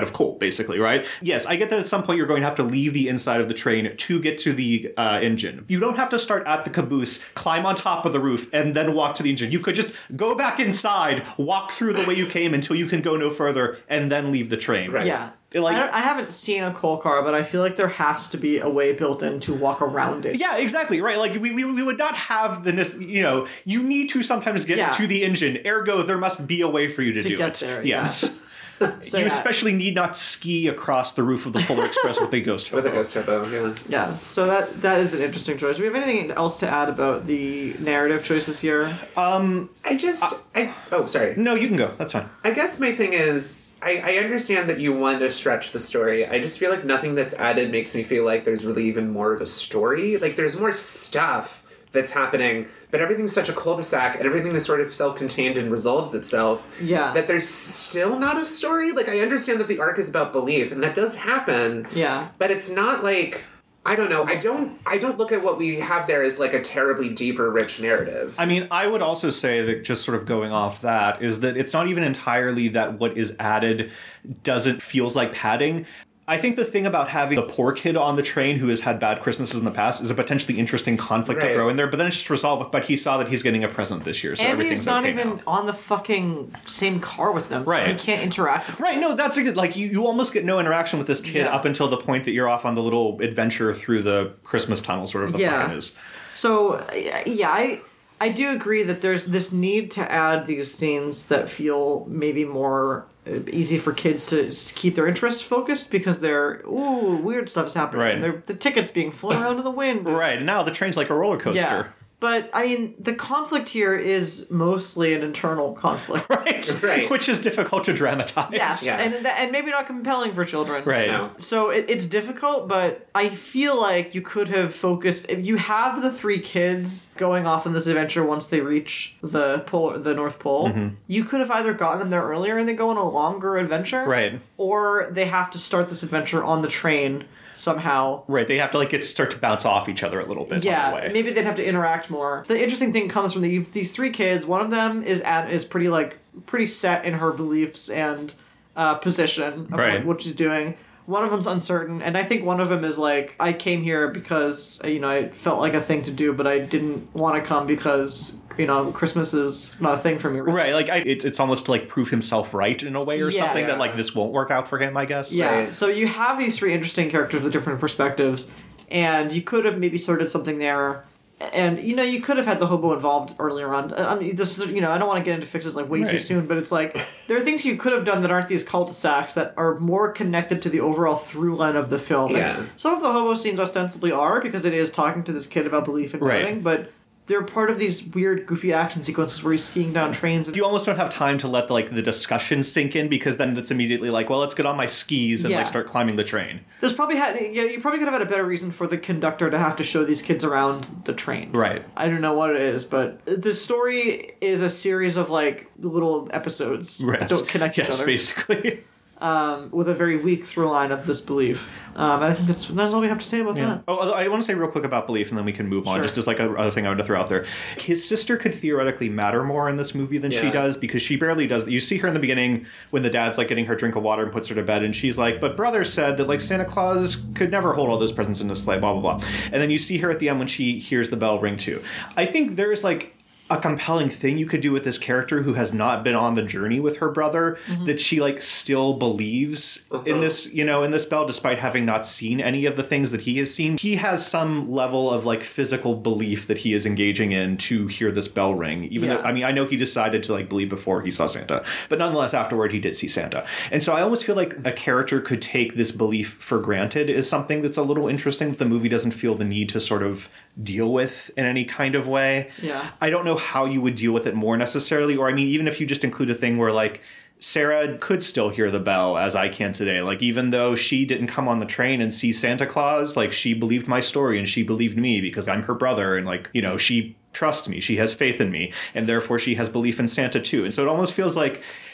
of cool, basically, right? Yes, I get that at some point you're going to have to leave the inside of the train to get to the uh, engine. You don't have to start at the caboose, climb on top of the roof, and then walk to the engine. You could just go back inside, walk through the way you came until you can go no further, and then leave the train. Right. Yeah. Like, I, don't, I haven't seen a coal car, but I feel like there has to be a way built in to walk around it. Yeah, exactly, right. Like, we, we, we would not have the, nece- you know, you need to sometimes get Yeah. to the engine, ergo there must be a way for you to, To do get it. there, Yes. So, you yeah. especially need not ski across the roof of the Polar Express with a ghost With a hobo. ghost hobo, yeah. Yeah, so that that is an interesting choice. Do we have anything else to add about the narrative choices here? Um, I just, I, oh, sorry. no, you can go. That's fine. I guess my thing is, I, I understand that you want to stretch the story. I just feel like nothing that's added makes me feel like there's really even more of a story. Like, there's more stuff that's happening, but everything's such a cul-de-sac, and everything is sort of self-contained and resolves itself. Yeah. That there's still not a story. Like, I understand that the arc is about belief, and that does happen. Yeah. But it's not like... I don't know. I don't. I don't look at what we have there as like a terribly deep or rich narrative. I mean, I would also say that just sort of going off that is that it's not even entirely that what is added doesn't feels like padding. I think the thing about having the poor kid on the train who has had bad Christmases in the past is a potentially interesting conflict Right. to throw in there, but then it's just resolved. But he saw that he's getting a present this year, so and everything's he's not okay even now. on the fucking same car with them. so Right. he can't interact with them. Right, no, that's a good, like, you, you almost get no interaction with this kid Yeah. up until the point that you're off on the little adventure through the Christmas tunnel, sort of the Yeah. fucking is. So, yeah, I I do agree that there's this need to add these scenes that feel maybe more uh, easy for kids to s- keep their interest focused because they're, ooh, weird stuff's happening. Right. And they're, the ticket's being flown around in the wind. Right, and now the train's like a roller coaster. Yeah. But, I mean, the conflict here is mostly an internal conflict. Right. Right. Which is difficult to dramatize. Yes, Yeah. and th- and maybe not compelling for children. Right. No. So it, it's difficult, but I feel like you could have focused. If you have the three kids going off on this adventure once they reach the pole, the North Pole, Mm-hmm. you could have either gotten them there earlier and they go on a longer adventure, Right. Or they have to start this adventure on the train somehow. Right, they have to, like, get start to bounce off each other a little bit on the Yeah, way. maybe they'd have to interact more. The interesting thing comes from the, these three kids. One of them is at is pretty like pretty set in her beliefs and uh, position of Right. what, what she's doing. One of them's uncertain, and I think one of them is like, I came here because you know it felt like a thing to do, but I didn't want to come because you know Christmas is not a thing for me. Right, like, I, it's, it's almost to, like, prove himself right in a way or Yes. something that, like, this won't work out for him, I guess. Yeah. Right. So you have these three interesting characters with different perspectives, and you could have maybe sorted something there. And you know, you could have had the hobo involved earlier on. I mean, this is you know, I don't want to get into fixes like way too Right. soon, but it's like there are things you could have done that aren't these cul-de-sacs that are more connected to the overall through line of the film. And Yeah. some of the hobo scenes ostensibly are because it is talking to this kid about belief and Right. doubting, but they're part of these weird, goofy action sequences where he's skiing down trains. And You almost don't have time to let, like, the discussion sink in because then it's immediately like, well, let's get on my skis and, Yeah. like, start climbing the train. there's probably had yeah, you probably could have had a better reason for the conductor to have to show these kids around the train. Right. I don't know what it is, but the story is a series of like little episodes that don't connect yes, each other, basically. um, with a very weak through line of this belief. Um, and I think that's that's all we have to say about Yeah. that. Oh, although I want to say real quick about belief, and then we can move on. Sure. Just as like a other thing I want to throw out there, his sister could theoretically matter more in this movie than she Yeah. does because she barely does. You see her in the beginning when the dad's like getting her drink of water and puts her to bed, and she's like, "But brother said that like Santa Claus could never hold all those presents in his sleigh." Blah blah blah. And then you see her at the end when she hears the bell ring too. I think there is like a compelling thing you could do with this character who has not been on the journey with her brother, Mm-hmm. that she like still believes in this, you know, in this bell despite having not seen any of the things that he has seen. He has some level of like physical belief that he is engaging in to hear this bell ring. Even Yeah. though I mean I know he decided to like believe before he saw Santa, but nonetheless afterward he did see Santa. And so I almost feel like a character could take this belief for granted is something that's a little interesting that the movie doesn't feel the need to sort of deal with in any kind of way. Yeah. I don't know how you would deal with it more necessarily, or I mean, even if you just include a thing where like Sarah could still hear the bell as I can today. Like, even though she didn't come on the train and see Santa Claus, like she believed my story and she believed me because I'm her brother. And like, you know, she trusts me. She has faith in me. And therefore she has belief in Santa too. And so it almost feels like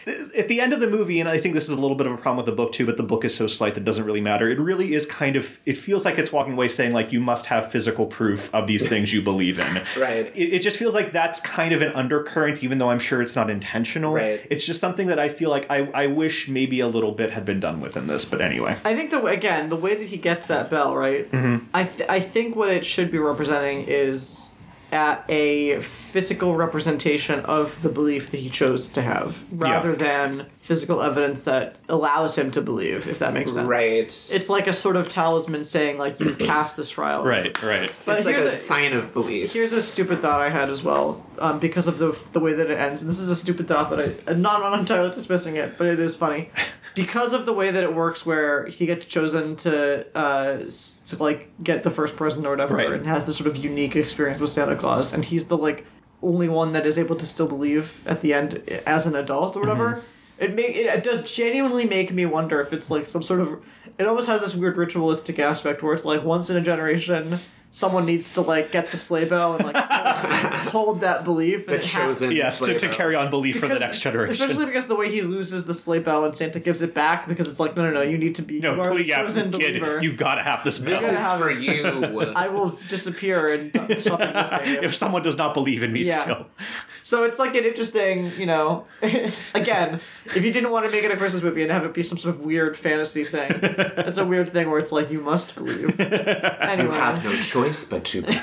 at the end of the movie, and I think this is a little bit of a problem with the book too, but the book is so slight that it doesn't really matter. It really is kind of, it feels like it's walking away saying like, you must have physical proof of these things you believe in. Right. It, it just feels like that's kind of an undercurrent, even though I'm sure it's not intentional. Right. It's just something that I feel like I, I wish maybe a little bit had been done with in this, but anyway. I think the again the way that he gets that bell right. Mm-hmm. I th- I think what it should be representing is at a physical representation of the belief that he chose to have, rather Yeah. than physical evidence that allows him to believe. If that makes sense. Right. It's like a sort of talisman saying like you've passed this trial. Right, right. But It's like here's a, sign of belief. Here's a stupid thought I had as well, um, because of the the way that it ends. And this is a stupid thought, but I, I'm not I'm entirely dismissing it, but it is funny. Because of the way that it works, where he gets chosen to uh, s- to like get the first present or whatever, Right. and has this sort of unique experience with Santa Claus, and he's the like only one that is able to still believe at the end as an adult or whatever. Mm-hmm. It make it, it does genuinely make me wonder if it's like some sort of. It almost has this weird ritualistic aspect where it's like once in a generation. Someone needs to like get the sleigh bell and like hold, hold that belief. And The it has- chosen Yes, to, sleigh to bell. carry on belief for the because- next generation. Especially because the way he loses the sleigh bell and Santa gives it back because it's like, no, no, no, you need to be no, you are please, the yeah, chosen kid, believer. you gotta have this bell. This gotta is have for it. you. I will disappear and stop existing. If someone does not believe in me Yeah. still. So it's like an interesting, you know, it's, again, if you didn't want to make it a Christmas movie and have it be some sort of weird fantasy thing, it's a weird thing where it's like, you must believe. Anyway. You have no choice but to believe.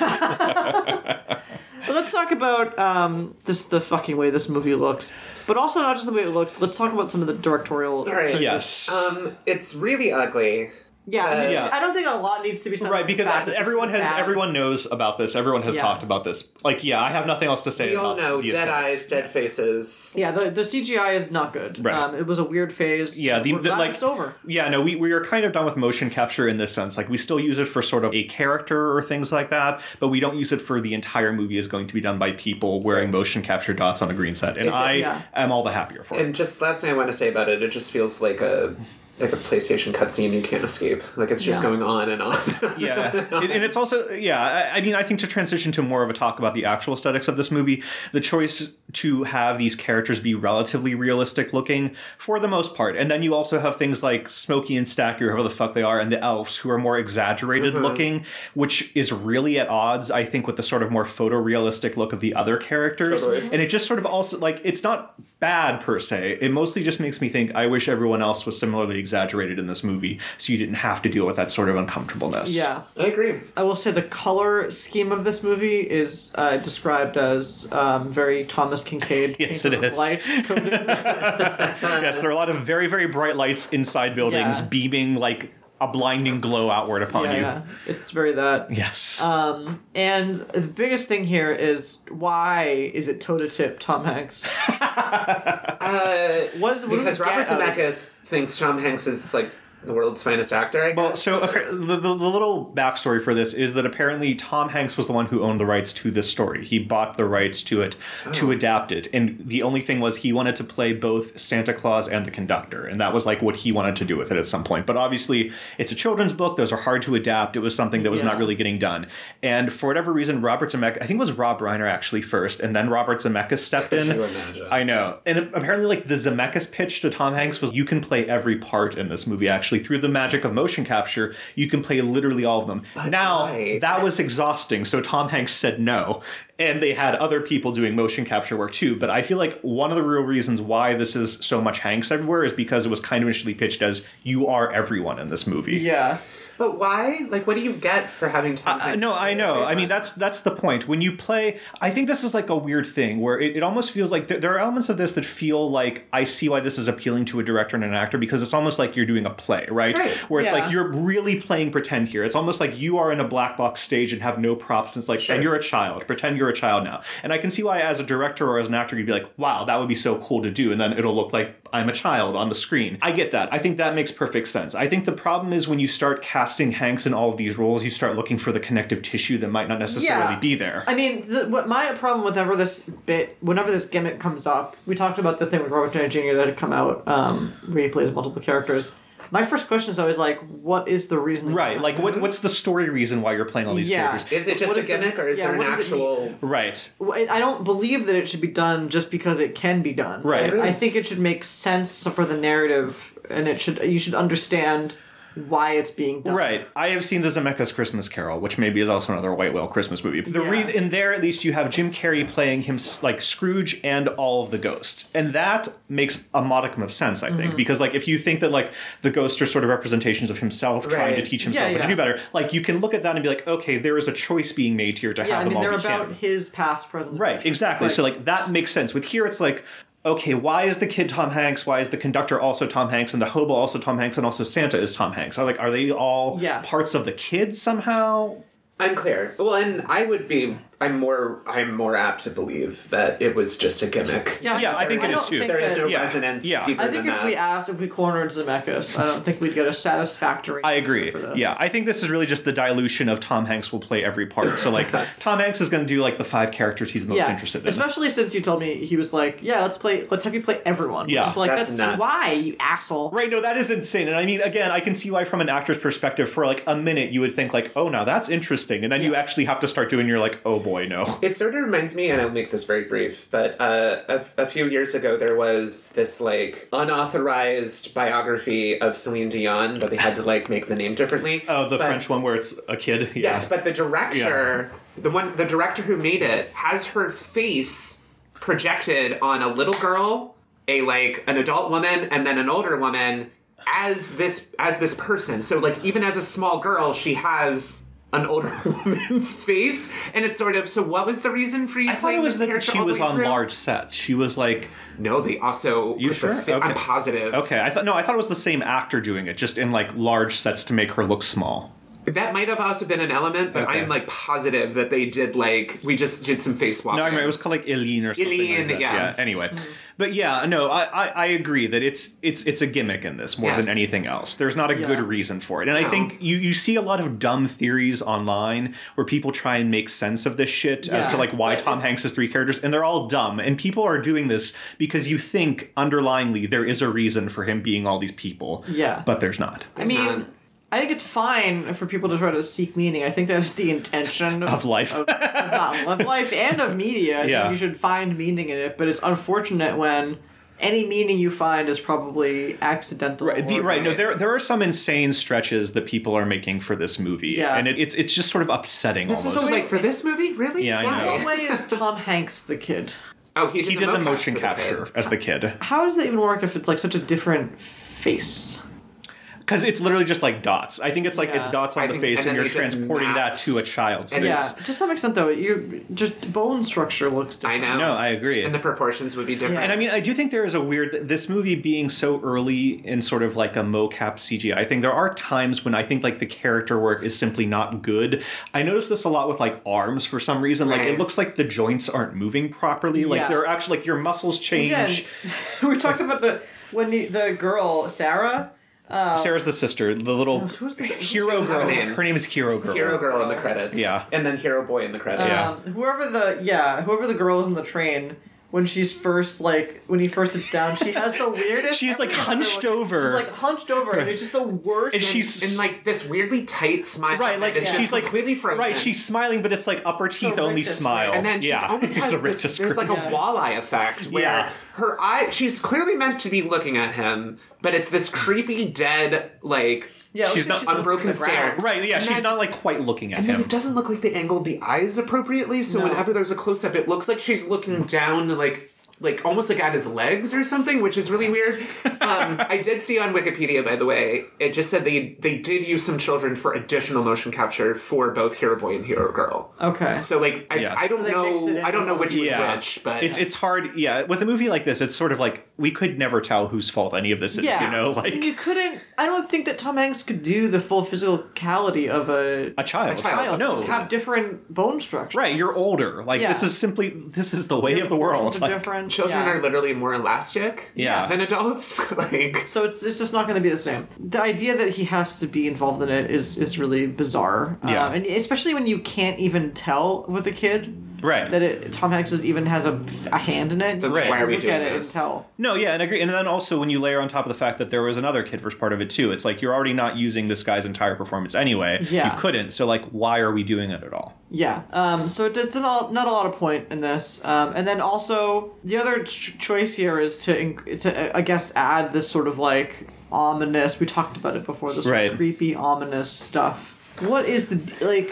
But let's talk about um, this the fucking way this movie looks, but also not just the way it looks. Let's talk about some of the directorial. All right. choices. Yes. Um, it's really ugly. Yeah, I, mean, Yeah. I don't think a lot needs to be said. Right, about the because fact that this everyone is has bad. everyone knows about this. Everyone has Yeah. talked about this. Like, yeah, I have nothing else to say. We all about know the dead aesthetics. eyes, dead faces. Yeah, the the C G I is not good. Right. Um, it was a weird phase. Yeah, the, We're the glad like it's over. Yeah, no, we we are kind of done with motion capture in this sense. Like, we still use it for sort of a character or things like that, but we don't use it for the entire movie is going to be done by people wearing motion capture dots on a green set, and It- I yeah. am all the happier for it. And just last thing I want to say about it, it just feels like a like a PlayStation cutscene you can't escape. Like it's just Yeah. going on and on. Yeah, and, and it's also yeah. I, I mean, I think to transition to more of a talk about the actual aesthetics of this movie, the choice to have these characters be relatively realistic looking for the most part, and then you also have things like Smokey and Stacky, or whoever the fuck they are, and the elves who are more exaggerated looking, which is really at odds, I think, with the sort of more photorealistic look of the other characters. Totally. And it just sort of also like it's not bad per se. It mostly just makes me think I wish everyone else was similarly exaggerated in this movie, so you didn't have to deal with that sort of uncomfortableness. Yeah. I agree. I will say the color scheme of this movie is uh, described as um, very Thomas Kincaid. Yes, painted it with is. Lights coded. Yes, there are a lot of very, very bright lights inside buildings, Yeah. beaming like a blinding glow outward upon yeah, you. yeah, it's very that. Yes. Um, and the biggest thing here is why is it toe to tip Tom Hanks? Uh, What is what because is Robert ga- uh, Zemeckis thinks Tom Hanks is like the world's finest actor. I guess. Well, so okay, the, the, the little backstory for this is that apparently Tom Hanks was the one who owned the rights to this story. He bought the rights to it to adapt it. And the only thing was he wanted to play both Santa Claus and the conductor. And that was like what he wanted to do with it at some point. But obviously, it's a children's book. Those are hard to adapt. It was something that was not Yeah. really getting done. And for whatever reason, Robert Zemeckis, I think it was Rob Reiner actually first, and then Robert Zemeckis stepped in. you imagine? I know. And apparently, like, the Zemeckis pitch to Tom Hanks was you can play every part in this movie, actually. Through the magic of motion capture, you can play literally all of them. Now, why? that was exhausting, so Tom Hanks said no. And they had other people doing motion capture work too. But I feel like one of the real reasons why this is so much Hanks everywhere is because it was kind of initially pitched as you are everyone in this movie. Yeah. But why? Like, what do you get for having Tom Uh, Hanks? no, I know. I mean, that's that's the point. When you play, I think this is like a weird thing where it, it almost feels like there, there are elements of this that feel like I see why this is appealing to a director and an actor, because it's almost like you're doing a play, right? Right. Where it's Yeah. like you're really playing pretend here. It's almost like you are in a black box stage and have no props. And it's like, Sure. and you're a child. Pretend you're a child now. And I can see why, as a director or as an actor, you'd be like, wow, that would be so cool to do. And then it'll look like I'm a child on the screen. I get that. I think that makes perfect sense. I think the problem is when you start casting Hanks in all of these roles, you start looking for the connective tissue that might not necessarily Yeah. be there. I mean, the, what my problem whenever this bit, whenever this gimmick comes up, we talked about the thing with Robert Downey Junior that had come out, um, where he plays multiple characters. My first question is always like, what is the reason? Right, like what what's the story reason why you're playing all these Yeah. characters? Is it just What a is this- gimmick, or is yeah, there an what does it actual? Right. I don't believe that it should be done just because it can be done. Right. I, I think it should make sense for the narrative, and it should you should understand why it's being done. Right. I have seen the Zemeckis Christmas Carol, which maybe is also another White Whale Christmas movie. The Yeah. reason in there, at least, you have Jim Carrey playing him like Scrooge and all of the ghosts, and that makes a modicum of sense, I think, Mm-hmm. because like if you think that like the ghosts are sort of representations of himself trying to Right. teach himself Yeah, how to yeah. do better, like you can look at that and be like, okay, there is a choice being made here to Yeah, have I them mean all they're be about him. his past, present, and Right, future. exactly. It's so like that makes sense. With here, it's like, okay, why is the kid Tom Hanks? Why is the conductor also Tom Hanks? And the hobo also Tom Hanks? And also Santa is Tom Hanks? Are like, are they all Yeah. parts of the kid somehow? Unclear. Well, and I would be. I'm more. I'm more apt to believe that it was just a gimmick. Yeah, Yeah, I think it I is don't too. think There is that- no Yeah. resonance Yeah. deeper I think than if that. we asked, if we cornered Zemeckis, I don't think we'd get a satisfactory. I answer agree. For this. Yeah, I think this is really just the dilution of Tom Hanks will play every part. So like, Tom Hanks is going to do like the five characters he's most yeah. interested in. Especially since you told me he was like, yeah, let's play. Let's have you play everyone. Yeah. Which is like That's that's, nuts. why you asshole. Right, no, that is insane. And I mean, again, I can see why from an actor's perspective, for like a minute, you would think like, oh, now that's interesting. And then you Yeah. actually have to start doing, you're like, oh boy, no. It sort of reminds me, and I'll make this very brief, but uh, a, a few years ago there was this like unauthorized biography of Celine Dion that they had to like make the name differently. Oh, the But- French one where it's a kid? Yeah. Yes, but the director, the one, the director who made it, has her face projected on a little girl, a like an adult woman, and then an older woman as this as this person. So like even as a small girl, she has an older woman's face, and it's sort of. So what was the reason for you I thought playing it was this that character she all the was way on through? large sets. She was like, No, they also. You with the sure? fi- I'm Okay. positive. okay, I thought no, I thought it was the same actor doing it, just in like large sets to make her look small. That might have also been an element, but Okay. I'm like positive that they did like we just did some face swapping. No, I remember it was called like Eileen or something. Eileen, like that. yeah. Anyway, but yeah, no, I, I I agree that it's it's it's a gimmick in this more Yes. than anything else. There's not a Yeah. good reason for it, and I No. think you you see a lot of dumb theories online where people try and make sense of this shit as Yeah. to like why Tom Hanks has three characters, and they're all dumb. And people are doing this because you think underlyingly there is a reason for him being all these people. Yeah. but there's not. I mean, not. I think it's fine for people to try to seek meaning. I think that is the intention of, Of life. of, of, not, of life and of media. I Yeah. think you should find meaning in it, but it's unfortunate when any meaning you find is probably accidental. Right, the, or- right. No, there there are some insane stretches that people are making for this movie, Yeah. and it, it's it's just sort of upsetting This almost. is so like for this movie, really? Yeah, I Why? know. What way is Tom Hanks the kid? Oh, he did, he the did the mocap motion for the capture kid. as the kid How does it even work if it's like such a different face? because it's literally just like dots. I think it's like Yeah. it's dots on I the think- face, and and, then you're they just transporting that mapped- to a child's and face. Yeah, It's- to some extent though, you just bone structure looks I different. know. No, I agree. And the proportions would be different. Yeah. And I mean, I do think there is a weird. This movie being so early in sort of like a mocap C G I thing, there are times when I think like the character work is simply not good. I notice this a lot with like arms for some reason. Like Right. it looks like the joints aren't moving properly. Like Yeah. they're actually like your muscles change. Again, we talked about the when the, the girl Sarah. Sarah's the sister, the little who's the- hero She doesn't have girl. a name. Her name is Hero Girl. Hero Girl in the credits. Yeah. And then Hero Boy in the credits. Yeah. Um, whoever the yeah, whoever the girl is in the train when she's first like when he first sits down, she has the weirdest. She's, like, everything about her hunched look- over. She's like hunched over, and it's just the worst. And she's- In like this weirdly tight smile. Right, like it's she's just like completely frozen. Right, she's smiling, but it's like upper teeth only rictus smile. grin. And then she yeah, almost it's has a this, rictus there's like grin. a Yeah. walleye effect where Yeah. her eye, she's clearly meant to be looking at him, but it's this creepy, dead, like, yeah, it she's looks not- like looking unbroken at the ground. stare. Right, yeah, And she's then- not like quite looking at And then him. it doesn't look like they angled the eyes appropriately, so No. whenever there's a close up, it looks like she's looking down, like, like almost like at his legs or something, which is really weird. Um, I did see on Wikipedia, by the way, it just said they they did use some children for additional motion capture for both Hero Boy and Hero Girl. Okay. So like, I, Yeah. I don't So they mixed it know, in I don't know with which was Yeah. which, but It's it's hard, yeah. With a movie like this, it's sort of like we could never tell whose fault any of this is. Yeah, You know, like you couldn't. I don't think that Tom Hanks could do the full physicality of a, a child. A child. No, Just have different bone structures. right. You're older. Like Yeah. this is simply this is the way of the world. Proportions are Like, different. children yeah. are literally more elastic Yeah. than adults. Like, So it's, it's just not going to be the same. The idea that he has to be involved in it is is really bizarre. Yeah. Um, and especially when you can't even tell with a kid. Right. that it, Tom Hanks is, even has a, a hand in it. Then Right. why are we Look doing at it this? and tell. No, yeah, and I agree. And then also when you layer on top of the fact that there was another kid verse part of it too, it's like you're already not using this guy's entire performance anyway. Yeah. You couldn't. So like, why are we doing it at all? Yeah. Um, so it's not, not a lot of point in this. Um, and then also the other ch- choice here is to, inc- to, I guess, add this sort of like ominous. We talked about it before. This sort Right. of creepy, ominous stuff. What is the like?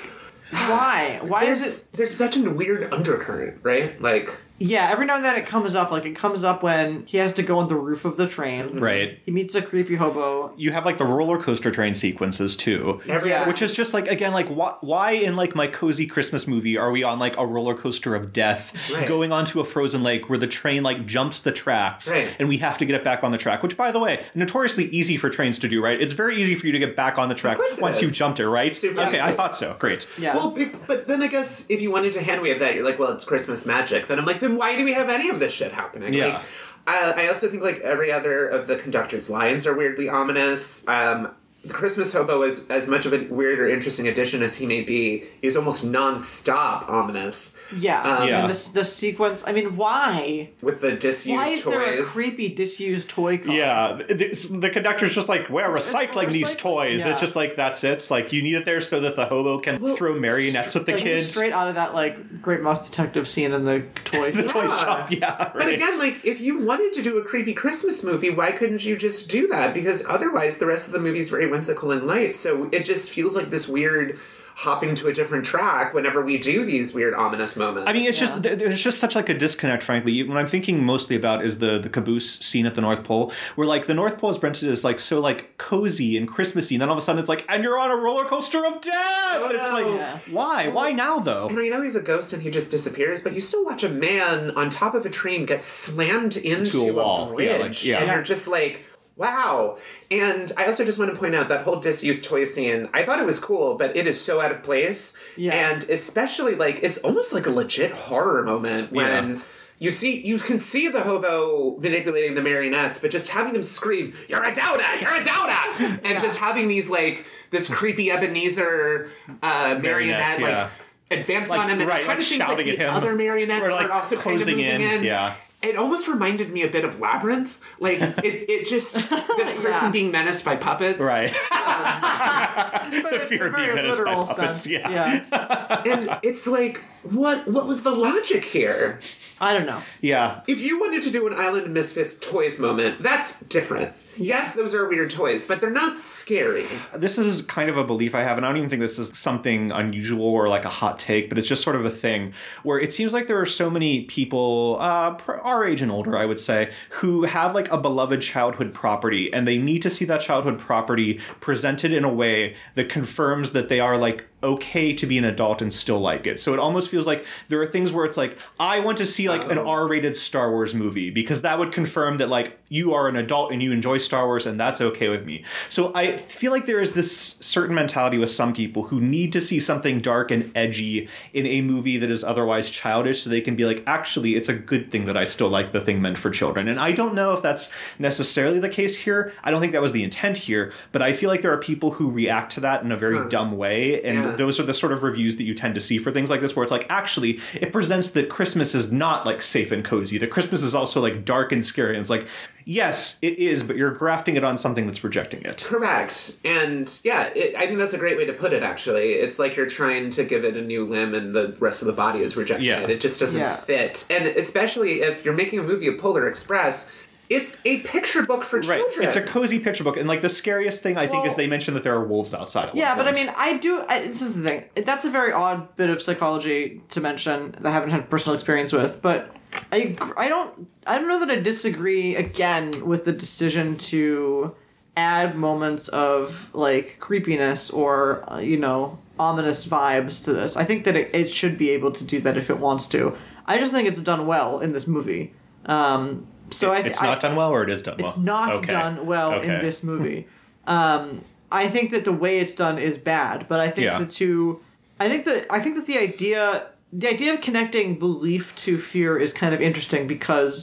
Why? Why There's, is it? there's such a weird undercurrent, right? Like, Yeah, every now and then it comes up. Like, it comes up when he has to go on the roof of the train. Right. He meets a creepy hobo. You have like the roller coaster train sequences too. every Yeah. other Which is just like, again, like why, why in like my cozy Christmas movie are we on like a roller coaster of death Right. going onto a frozen lake where the train like jumps the tracks Right. and we have to get it back on the track, which by the way, notoriously easy for trains to do, right? It's very easy for you to get back on the track course it once you is. jumped it, right? Super okay, easy. I thought so. Great. Yeah. Well, be- but then I guess if you wanted to hand wave that, you're like, well, it's Christmas magic. Then I'm like, then why do we have any of this shit happening? Yeah. Like, I, I also think like every other of the conductor's lines are weirdly ominous. Um, the Christmas hobo is as much of a weird or interesting addition as he may be. He's almost non-stop ominous yeah. um, Yeah. And this the sequence. I mean, why? with the disused Why is toys. there a creepy disused toy car? Yeah, it's, the conductor's just like, we're It's- it's recycling these recycling. toys. Yeah. It's just like, that's it. It's like, you need it there so that the hobo can Well, throw marionettes at the Like, kids. straight out of that like Great Mouse Detective scene in the toy. the toy Yeah. shop, yeah. Right. But again, like, if you wanted to do a creepy Christmas movie, why couldn't you just do that? Because otherwise, the rest of the movie's very whimsical and light. So it just feels like this weird hopping to a different track whenever we do these weird ominous moments. I mean, it's Yeah. just th- there's just such like a disconnect. Frankly, what I'm thinking mostly about is the the caboose scene at the North Pole, where like the North Pole is presented as like so like cozy and Christmassy, and then all of a sudden it's like, and you're on a roller coaster of death. Oh, and it's no. like, Yeah. why? Why now though? And I know he's a ghost and he just disappears, but you still watch a man on top of a train get slammed into To a wall. bridge, Yeah, like- yeah. and you're just like, wow. And I also just want to point out that whole disused toy scene, I thought it was cool, but it is so out of place. Yeah. And especially, like, it's almost like a legit horror moment when... Yeah. You see, you can see the hobo manipulating the marionettes, but just having them scream, "You're a Dowda! You're a Dowda!" and Yeah. just having these like this creepy Ebenezer uh, marionette Marionettes, yeah. like advance Like, on him, and right, it kind like of seems like shouting the at him. other marionettes Or, like, are also kind of closing moving in. in, yeah. It almost reminded me a bit of Labyrinth. Like it, it just this person Yeah. being menaced by puppets, Right. But The in fear a of being very menaced by literal puppets, sense. yeah. And it's like, what? What was the logic here? I don't know. Yeah. If you wanted to do an Island of Misfits toys moment, that's different. Yes, those are weird toys, but they're not scary. This is kind of a belief I have, and I don't even think this is something unusual or like a hot take, but it's just sort of a thing where it seems like there are so many people, uh, pr- our age and older, I would say, who have like a beloved childhood property, and they need to see that childhood property presented in a way that confirms that they are like okay to be an adult and still like it. So it almost feels like there are things where it's like, I want to see like an Oh. R-rated Star Wars movie because that would confirm that like you are an adult and you enjoy Star Wars and that's okay with me. So I feel like there is this certain mentality with some people who need to see something dark and edgy in a movie that is otherwise childish so they can be like, actually, it's a good thing that I still like the thing meant for children. And I don't know if that's necessarily the case here. I don't think that was the intent here, but I feel like there are people who react to that in a very Huh. dumb way. And Yeah. those are the sort of reviews that you tend to see for things like this, where it's like, actually, it presents that Christmas is not like safe and cozy. That Christmas is also like dark and scary. And it's like, yes, it is, but you're grafting it on something that's rejecting it. Correct. And yeah, it, I think that's a great way to put it, actually. It's like you're trying to give it a new limb and the rest of the body is rejecting Yeah. it. It just doesn't Yeah. fit. And especially if you're making a movie of Polar Express, it's a picture book for Right. children. It's a cozy picture book. And like the scariest thing, I think, is Well- they mention that there are wolves outside. at Yeah, one but I point. mean, I do. I, this is the thing. That's a very odd bit of psychology to mention that I haven't had personal experience with. But I, I don't, I don't know that I disagree again with the decision to add moments of like creepiness or uh, you know ominous vibes to this. I think that it, it should be able to do that if it wants to. I just think it's done well in this movie. Um, so I, th- It's not I, done well, or it is done well? it's not Okay. done well Okay. in this movie. Um, I think that the way it's done is bad, but I think Yeah. the two, I think that I think that the idea, the idea of connecting belief to fear is kind of interesting because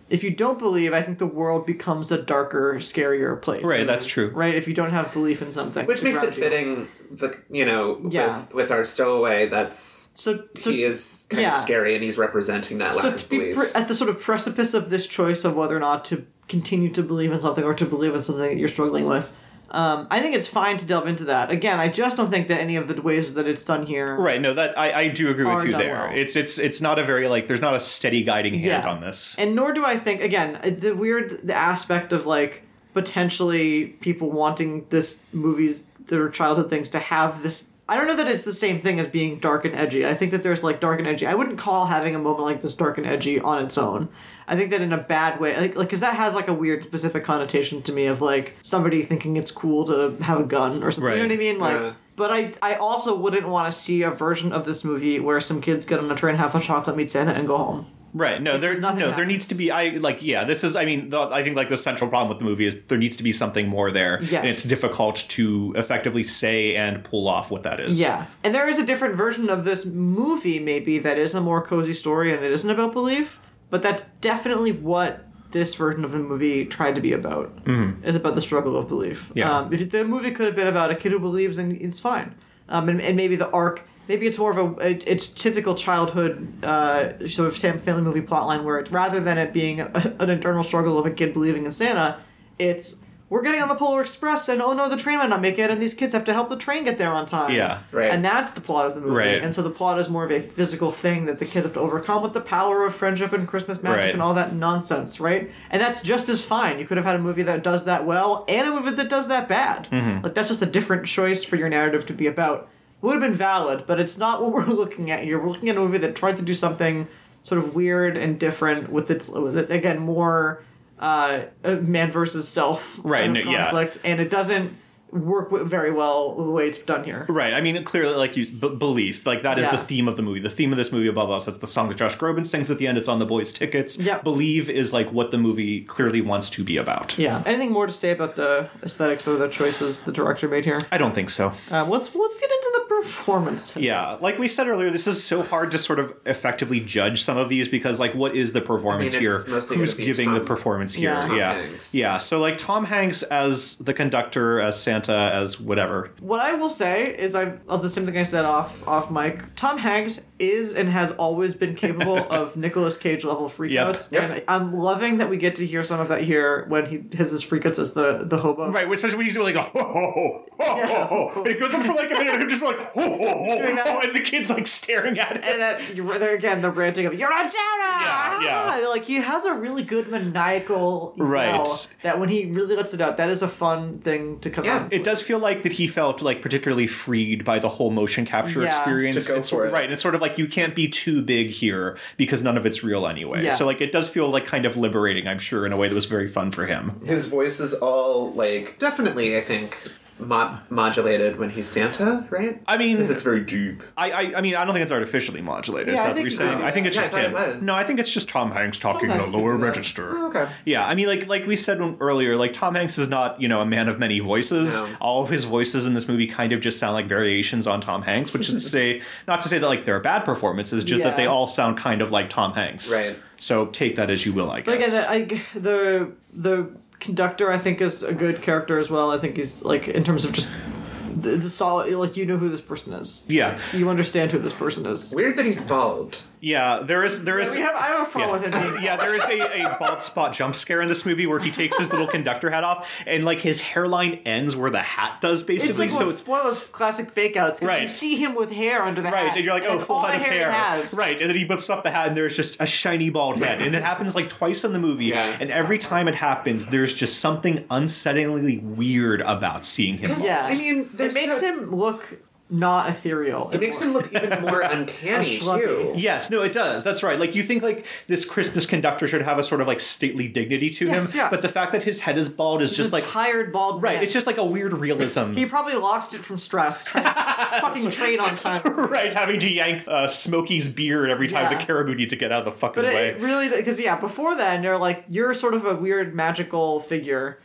if you don't believe, I think the world becomes a darker, scarier place. Right, that's true. Right, if you don't have belief in something. Which makes it around you. fitting, the you know, Yeah. with, with our stowaway, that's... So, so he is kind yeah. of scary, and he's representing that So lack to of be belief. pre- at the sort of precipice of this choice of whether or not to continue to believe in something or to believe in something that you're struggling with, um, I think it's fine to delve into that. Again, I just don't think that any of the ways that it's done here... Right, no, that I, I do agree Are with you done there. well. It's it's it's not a very, like, there's not a steady guiding hand Yeah. on this. And nor do I think, again, the weird the aspect of, like, potentially people wanting this movies that are childhood things to have this... I don't know that it's the same thing as being dark and edgy. I think that there's, like, dark and edgy. I wouldn't call having a moment like this dark and edgy on its own. I think that in a bad way, like, because that has, like, a weird specific connotation to me of, like, somebody thinking it's cool to have a gun or something. You know Right. what I mean? Like, Yeah. but I, I also wouldn't want to see a version of this movie where some kids get on a train, have a chocolate, meet Santa, and go home. Right. No, there's no. nothing There happens. needs to be. I like. Yeah. This is. I mean. The, I think like the central problem with the movie is there needs to be something more there, Yes. and it's difficult to effectively say and pull off what that is. Yeah. And there is a different version of this movie, maybe, that is a more cozy story and it isn't about belief. But that's definitely what this version of the movie tried to be about. Mm-hmm. Is about the struggle of belief. Yeah. Um, if the movie could have been about a kid who believes, and it's fine. Um, and, and maybe the arc, maybe it's more of a, it, it's typical childhood uh, sort of Sam family movie plotline where it's rather than it being a, an internal struggle of a kid believing in Santa, it's we're getting on the Polar Express and oh no, the train might not make it and these kids have to help the train get there on time. Yeah. Right. And that's the plot of the movie. Right. And so the plot is more of a physical thing that the kids have to overcome with the power of friendship and Christmas magic Right. and all that nonsense, right? And that's just as fine. You could have had a movie that does that well and a movie that does that bad. Mm-hmm. Like that's just a different choice for your narrative to be about. It would have been valid, but it's not what we're looking at here. We're looking at a movie that tried to do something sort of weird and different with its, with it, again, more uh, man versus self Right, kind of no, yeah. conflict, and it doesn't work w- very well the way it's done here. Right. I mean, clearly, like you, b- belief. Like that is Yeah. the theme of the movie. The theme of this movie above us. It's the song that Josh Groban sings at the end. It's on the boys' tickets. Yep. Believe is like what the movie clearly wants to be about. Yeah. Anything more to say about the aesthetics or the choices the director made here? I don't think so. Uh, let's let's get into the performances. Yeah, like we said earlier, this is so hard to sort of effectively judge some of these because, like, what is the performance I mean, it's here? mostly Who's gonna be giving Tom- the performance here? Yeah. Tom yeah, Hanks. yeah. So, like, Tom Hanks as the conductor, as Santa, as whatever. What I will say is, I of the same thing I said off off mic. Tom Hanks is and has always been capable of Nicolas Cage level freakouts, Yep. and I'm loving that we get to hear some of that here when he has his freakouts as the the hobo. Right, especially when he's doing like a ho ho ho ho ho ho. And it goes on for like a minute, and him just like ho ho ho Doing that. ho, and the kid's like staring at it. And that you're- there again, the ranting of "You're a downer!" Yeah, yeah. Like he has a really good maniacal yell Right. that when he really lets it out, that is a fun thing to come Yeah, out. It does feel like that he felt like particularly freed by the whole motion capture Yeah. experience. To go It's for sort- it. Right, it's sort of like you can't be too big here because none of it's real anyway. Yeah. So like it does feel like kind of liberating, I'm sure, in a way that was very fun for him. His voice is all, like, definitely, I think, mod- modulated when he's Santa, right? I mean, Because it's very deep. I, I I mean I don't think it's artificially modulated. Yeah, is I that what think you're saying? so. I think it's Yeah, I just thought it him. was. No, I think it's just Tom Hanks talking Hanks in a would lower do that. register. Oh, okay. Yeah, I mean, like like we said earlier, like Tom Hanks is not, you know, a man of many voices. No. All of his voices in this movie kind of just sound like variations on Tom Hanks, which is to say, not to say that like they're bad performances, just that they Yeah. all sound kind of like Tom Hanks. Right. So take that as you will, I guess. But again, the, I, the the conductor I think is a good character as well. I think he's like in terms of just the, the solid, like you know who this person is. yeah, You understand who this person is. Weird that he's bald. yeah. There is there is. We have, I have a problem with him being Yeah, there is a, a bald spot jump scare in this movie where he takes his little conductor hat off and like his hairline ends where the hat does basically. It's like so one, it's one of those classic fake outs because Right. you see him with hair under the right, hat. and you're like, oh, it's full all head the of hair hair. he has. Right, and then he whips off the hat and there's just a shiny bald head. And it happens like twice in the movie. Yeah. And every time it happens, there's just something unsettlingly weird about seeing him. bald. Yeah, I mean, it there's makes so- him look not ethereal. It makes him look even more uncanny, A schlumpy. too. Yes, no, it does. That's right. Like you think like this Christmas conductor should have a sort of like stately dignity to Yes, him, yes. but the fact that his head is bald is He's just a like tired bald right. man. It's just like a weird realism. He probably lost it from stress trying to fucking train on time. Right, having to yank uh, Smokey's beard every time Yeah. the caribou need to get out of the fucking But way. it really, because yeah, before then, they're like, you're sort of a weird magical figure.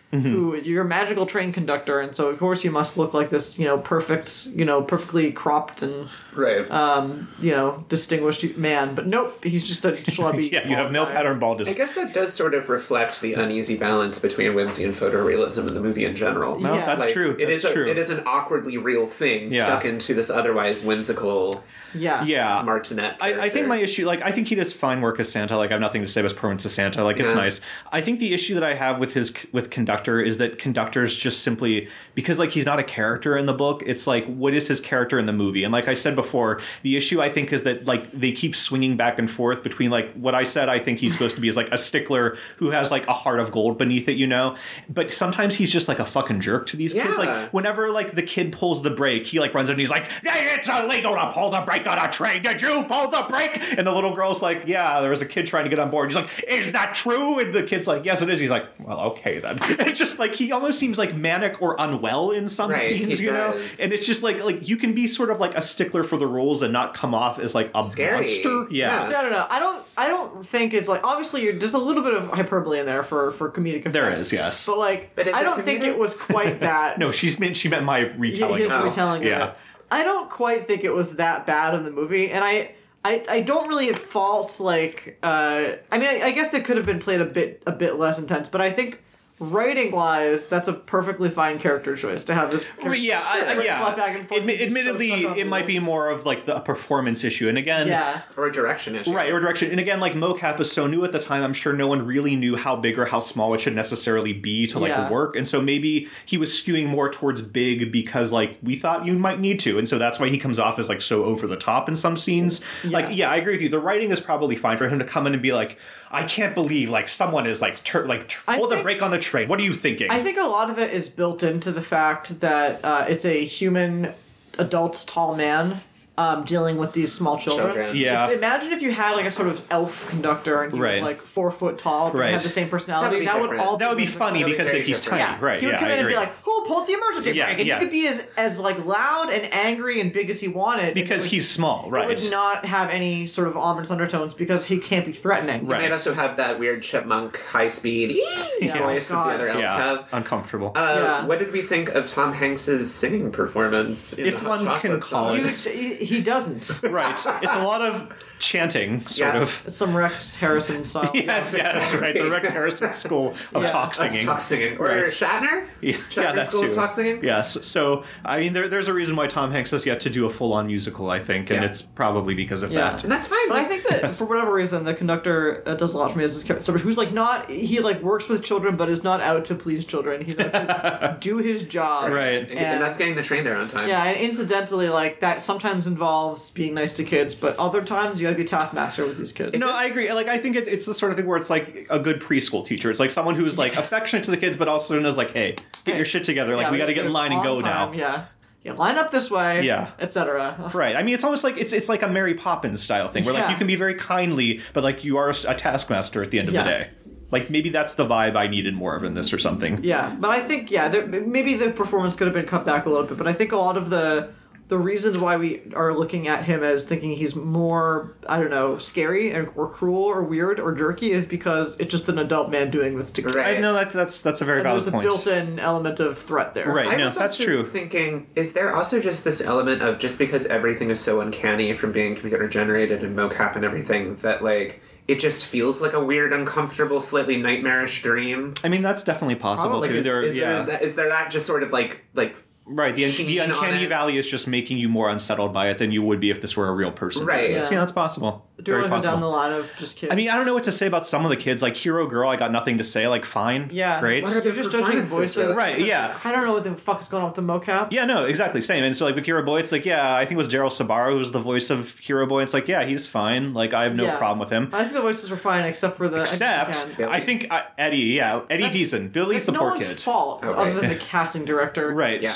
Mm-hmm. who you're a magical train conductor, and so of course you must look like this, you know, perfect, you know, perfectly cropped and Right. um, you know, distinguished man. But nope, he's just a schlubby. Yeah, you have no guy. pattern I baldness. guess that does sort of reflect the uneasy balance between whimsy and photorealism in the movie in general. No, Yeah. that's Like, true. It That's is a, true. it is an awkwardly real thing Yeah. stuck into this otherwise whimsical Yeah. yeah. Martinet. I, I think character. my issue, like, I think he does fine work as Santa. Like, I have nothing to say about his performance as Santa. Like, it's Yeah. nice. I think the issue that I have with his with Conductor is that Conductor's just simply because, like, he's not a character in the book. It's like, what is his character in the movie? And like I said before, the issue I think is that like they keep swinging back and forth between like what I said I think he's supposed to be is like a stickler who has like a heart of gold beneath it, you know. But sometimes he's just like a fucking jerk to these kids. Yeah. Like whenever like the kid pulls the brake, he like runs in and he's like, "Hey, it's illegal to pull the brake on a train. Did you pull the brake?" And the little girl's like, "Yeah, there was a kid trying to get on board." He's like, "Is that true?" And the kid's like, "Yes, it is." He's like, "Well, okay then." It's just like he almost seems like manic or unwell in some Right, scenes, he you know. does. And it's just like like you can be sort of like a stickler for the rules and not come off as like a Scary. monster. Yeah. See, I don't know. I don't. I don't think it's like obviously you're, there's a little bit of hyperbole in there for for comedic effect. There is, yes. But like, But is I it don't think comedic? it was quite that. No, she's meant she meant my Yeah, retelling. his of it. retelling of Yeah. it. I don't quite think it was that bad in the movie, and I. I, I don't really fault like uh I mean I, I guess they could have been played a bit a bit less intense, but I think writing wise that's a perfectly fine character choice to have this Well, yeah, I, I- flip yeah. flop back and forth. Admi- He's just so admittedly, stuck on it might be wheels. more of like the a performance issue, and again, yeah or direction issue. right, or direction. And again, like mocap is so new at the time, I'm sure no one really knew how big or how small it should necessarily be to like Yeah. work. And so maybe he was skewing more towards big because like we thought you might need to. And so that's why he comes off as like so over the top in some scenes. Like, yeah, I agree with you. The writing is probably fine for him to come in and be like, I can't believe like someone is like tur- like tur- I pull the think- brake on the train. What are you thinking? I think a lot of it is built into the fact that uh, it's a human adult tall man um, dealing with these small children. Children. Yeah. If- imagine if you had like a sort of elf conductor and he Right. was like four foot tall, but Right. had the same personality. That would be That would, different. all that would be funny That'd be because very like, he's different. tiny, Yeah, right? he would yeah, come I in and agree. be like, "Who pulled the emergency Yeah, brake?" And yeah. he could be as as like loud and angry and big as he wanted and because it would- he's small, It right? would not have any sort of ominous undertones because he can't be threatening. Right. Might also have that weird chipmunk high speed Yeah, voice that God. the other elves yeah, have. uncomfortable. Uh, Yeah. What did we think of Tom Hanks's singing performance? In If the Hot one Chocolate can call song? it. You- he, he doesn't. Right. It's a lot of chanting, sort Yeah. of. Some Rex Harrison style. Yes, yes, right. The Rex Harrison School of Yeah. talk Of singing. talk singing. Or Right. Shatner? Yeah, Shatner yeah, that's School too. of talk singing? Yes. So, I mean, there, there's a reason why Tom Hanks has yet to do a full-on musical, I think, and Yeah. it's probably because of Yeah. that. And that's fine. But I think that for whatever reason, the conductor uh, does a lot for me as this character, somebody who's like not he like works with children, but is not out to please children. He's out to do his job. Right. and, and that's getting the train there on time. Yeah, and incidentally, like that sometimes involves being nice to kids, but other times you got to be a taskmaster with these kids. No, I agree. Like, I think it, it's the sort of thing where it's like a good preschool teacher. It's like someone who's like affectionate to the kids, but also knows like, hey, get your shit together. Like, Yeah, we got to get in line and on go time, now. Yeah, yeah, line up this way. Yeah. et cetera. Right. I mean, it's almost like it's it's like a Mary Poppins style thing where like Yeah. you can be very kindly, but like you are a taskmaster at the end of Yeah. the day. Like maybe that's the vibe I needed more of in this or something. Yeah, but I think yeah, there, maybe the performance could have been cut back a little bit, but I think a lot of the the reasons why we are looking at him as thinking he's more I don't know scary or, or cruel or weird or jerky is because it's just an adult man doing this to kids. Right. I know that that's that's a very And valid there's a point. built-in element of threat there. Right. I No, was that's also true. thinking, is there also just this element of just because everything is so uncanny from being computer generated and mocap and everything that like it just feels like a weird, uncomfortable, slightly nightmarish dream? I mean, that's definitely possible Like, too. is, There, is yeah. there that, is there that just sort of like like Right, the, sheen the on uncanny it? valley is just making you more unsettled by it than you would be if this were a real person. Right. Yes, Yeah. yeah, that's possible. Do Very it possible. down the line of just kids. I mean, I don't know what to say about some of the kids. Like Hero Girl, I got nothing to say. Like, fine. yeah, Great. What are You're the just judging performances, voices, though? Right, yeah. I don't know what the fuck is going on with the mocap. Yeah, no, exactly. Same. And so, like, with Hero Boy, it's like, yeah, I think it was Daryl Sabaro who's the voice of Hero Boy. It's like, yeah, he's fine. Like, I have no Yeah. problem with him. I think the voices were fine except for the Except, again, I think uh, Eddie, yeah, Eddie That's- Deason. Billy's it's the no poor one's kid. fault Oh, other right. than the casting director. Right. Yeah. So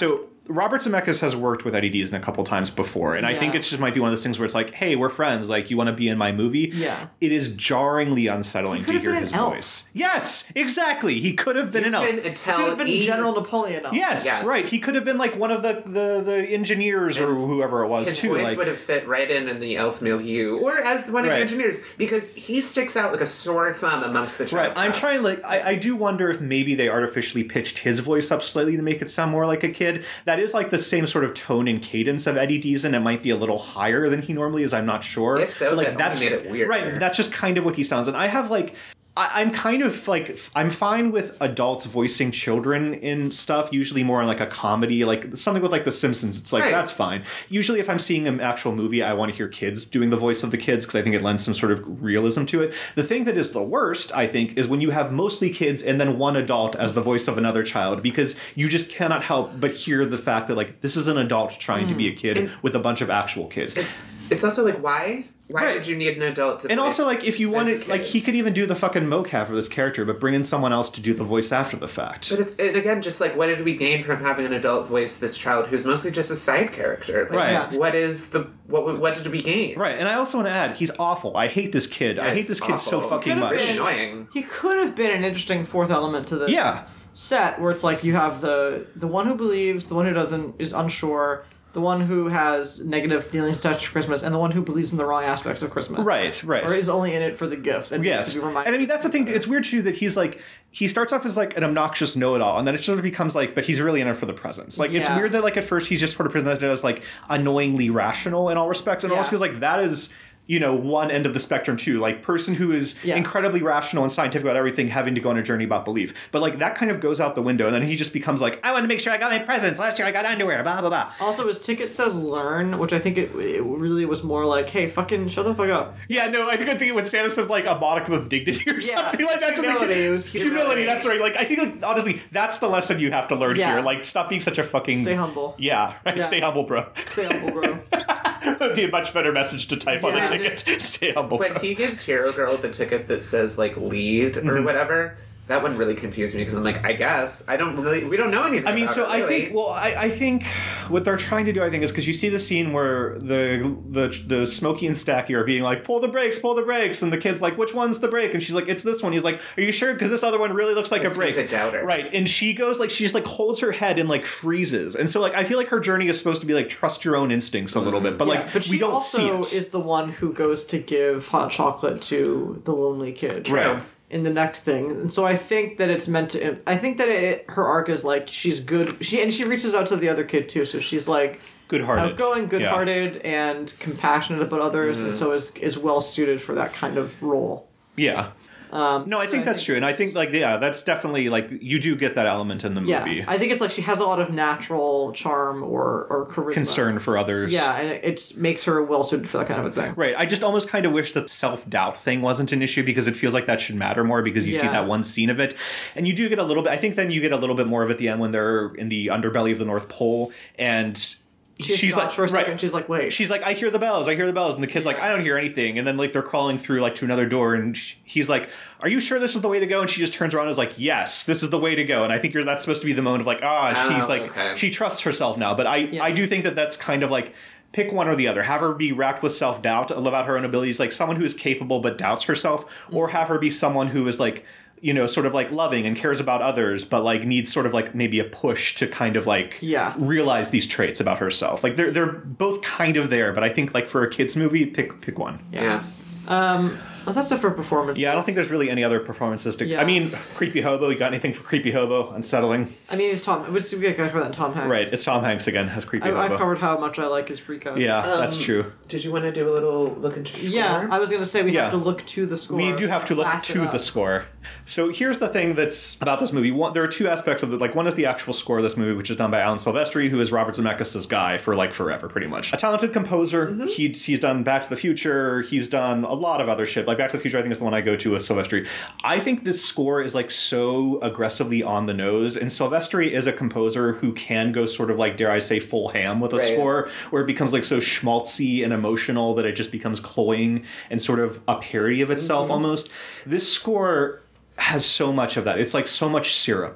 Robert Zemeckis has worked with Eddie Deason a couple times before, and I Yeah. think it just might be one of those things where it's like, hey, we're friends, like, you want to be in my movie? Yeah. It is jarringly unsettling He to could have hear been his an elf. voice. Yes, exactly. He could have been You an elf. can Could tell have been he- General Napoleon. Yes, Yes. right. He could have been like one of the the, the engineers or And whoever it was his too. voice Like, would have fit right in in the elf milieu, or as one of Right. the engineers, because he sticks out like a sore thumb amongst the child right. I'm cast. trying like I, I do wonder if maybe they artificially pitched his voice up slightly to make it sound more like a kid. That is like the same sort of tone and cadence of Eddie Deason. It might be a little higher than he normally is. I'm not sure. If so, But, like that only that's made it weirder. Right. That's just kind of what he sounds. And I have like. I, I'm kind of like I'm fine with adults voicing children in stuff. Usually more in like a comedy, like something with like The Simpsons. It's like Right. that's fine. Usually, if I'm seeing an actual movie, I want to hear kids doing the voice of the kids because I think it lends some sort of realism to it. The thing that is the worst, I think, is when you have mostly kids and then one adult as the voice of another child, because you just cannot help but hear the fact that like this is an adult trying to be a kid And- with a bunch of actual kids. It's also like, why? Why Right. did you need an adult to And voice also, like, if you this wanted, like, kid? he could even do the fucking mocap for this character, but bring in someone else to do the voice after the fact. But it's and again, just like, what did we gain from having an adult voice this child who's mostly just a side character? Like, Right. Yeah. What is the what? What did we gain? Right, and I also want to add, he's awful. I hate this kid. I Yeah, hate it's this kid so awful. fucking It's much. really annoying. He could have been an interesting fourth element to this Yeah. set, where it's like you have the the one who believes, the one who doesn't is unsure, the one who has negative feelings attached to Christmas, and the one who believes in the wrong aspects of Christmas. Right, right. Or is only in it for the gifts and needs Yes, to be reminded. and I mean that's the thing. It's weird too that he's like he starts off as like an obnoxious know-it-all, and then it sort of becomes like, but he's really in it for the presents. Like it's Yeah. weird that like at first he's just sort of presented as like annoyingly rational in all respects, and it Yeah. almost feels like that is. You know, one end of the spectrum too, like person who is Yeah. incredibly rational and scientific about everything, having to go on a journey about belief. But like that kind of goes out the window, and then he just becomes like, I want to make sure I got my presents. Last year I got underwear. Blah blah blah. Also, his ticket says learn, which I think it, it really was more like, hey, fucking shut the fuck up. Yeah, no, I think I think when Santa says like a modicum of dignity or Yeah, something like that. humility, it was humility. humility. That's right. Like I think like, honestly, that's the lesson you have to learn Yeah. here. Like stop being such a fucking Stay humble. Yeah, right. Yeah. Stay humble, bro. Stay humble, bro. Would be a much better message to type on Yeah. the ticket. Stay humble, When bro. he gives Hero Girl the ticket that says like lead Mm-hmm. or whatever, that one really confused me because I'm like, I guess I don't really, we don't know anything. I mean, about so it, I really. think. Well, I, I think what they're trying to do, I think, is because you see the scene where the the the Smokey and Stacky are being like, "Pull the brakes, pull the brakes," and the kid's like, "Which one's the brake?" And she's like, "It's this one." He's like, "Are you sure? Because this other one really looks like Yes, a brake." he's a doubter. Right? And she goes like, she just like holds her head and like freezes, and so like I feel like her journey is supposed to be like trust your own instincts a little bit, but Yeah, like but she we don't also see it. is the one who goes to give hot chocolate to the lonely kid. Right. In the next thing, and so I think that it's meant to. I think that it, her arc is like she's good. She and she reaches out to the other kid too. So she's like Good-hearted. outgoing, good-hearted, and compassionate about others, and so is is well suited for that kind of role. Yeah. Um, No, I so think that's true, and I think like yeah, that's definitely like you do get that element in the Yeah, movie. I think it's like she has a lot of natural charm or or charisma. Concern for others. Yeah, and it, it makes her well suited for that kind of a thing. Right. I just almost kind of wish the self-doubt thing wasn't an issue because it feels like that should matter more because you see Yeah. that one scene of it. And you do get a little bit, I think then you get a little bit more of it at the end when they're in the underbelly of the North Pole and She she's stops like, for a second. right. She's like, wait. She's like, I hear the bells, I hear the bells. And the kid's like, I don't hear anything. And then like they're crawling through like to another door and sh- he's like, are you sure this is the way to go? And she just turns around and is like, yes, this is the way to go. And I think you're, that's supposed to be the moment of like, ah, Oh, she's like, okay. she trusts herself now. But I, Yeah. I do think that that's kind of like, pick one or the other. Have her be racked with self-doubt about her own abilities, like someone who is capable but doubts herself, or have her be someone who is like, you know, sort of like loving and cares about others, but like needs sort of like maybe a push to kind of like Yeah. realize these traits about herself. Like they're they're both kind of there, but I think like for a kids movie, pick pick one. yeah. Um, well, that's it for performance. Yeah, I don't think there's really any other performances to. Yeah. I mean, Creepy Hobo. You got anything for Creepy Hobo? Unsettling. I mean, it's Tom. Which we got that Tom Hanks. Right. It's Tom Hanks again as Creepy I, I Hobo. covered how much I like his freakouts. Yeah, Um, that's true. Did you want to do a little look into score? Yeah, I was gonna say we Yeah. have to look to the score. We do have to look Class it to up. the score. So here's the thing that's about this movie. One, there are two aspects of it. Like one is the actual score of this movie, which is done by Alan Silvestri, who is Robert Zemeckis' guy for like forever, pretty much. A talented composer. Mm-hmm. He's he's done Back to the Future. He's done a lot of other shit. Like Back to the Future, I think is the one I go to with Silvestri. I think this score is like so aggressively on the nose, and Silvestri is a composer who can go sort of like, dare I say, full ham with a Right. score, where it becomes like so schmaltzy and emotional that it just becomes cloying and sort of a parody of itself almost. This score has so much of that. It's like so much syrup.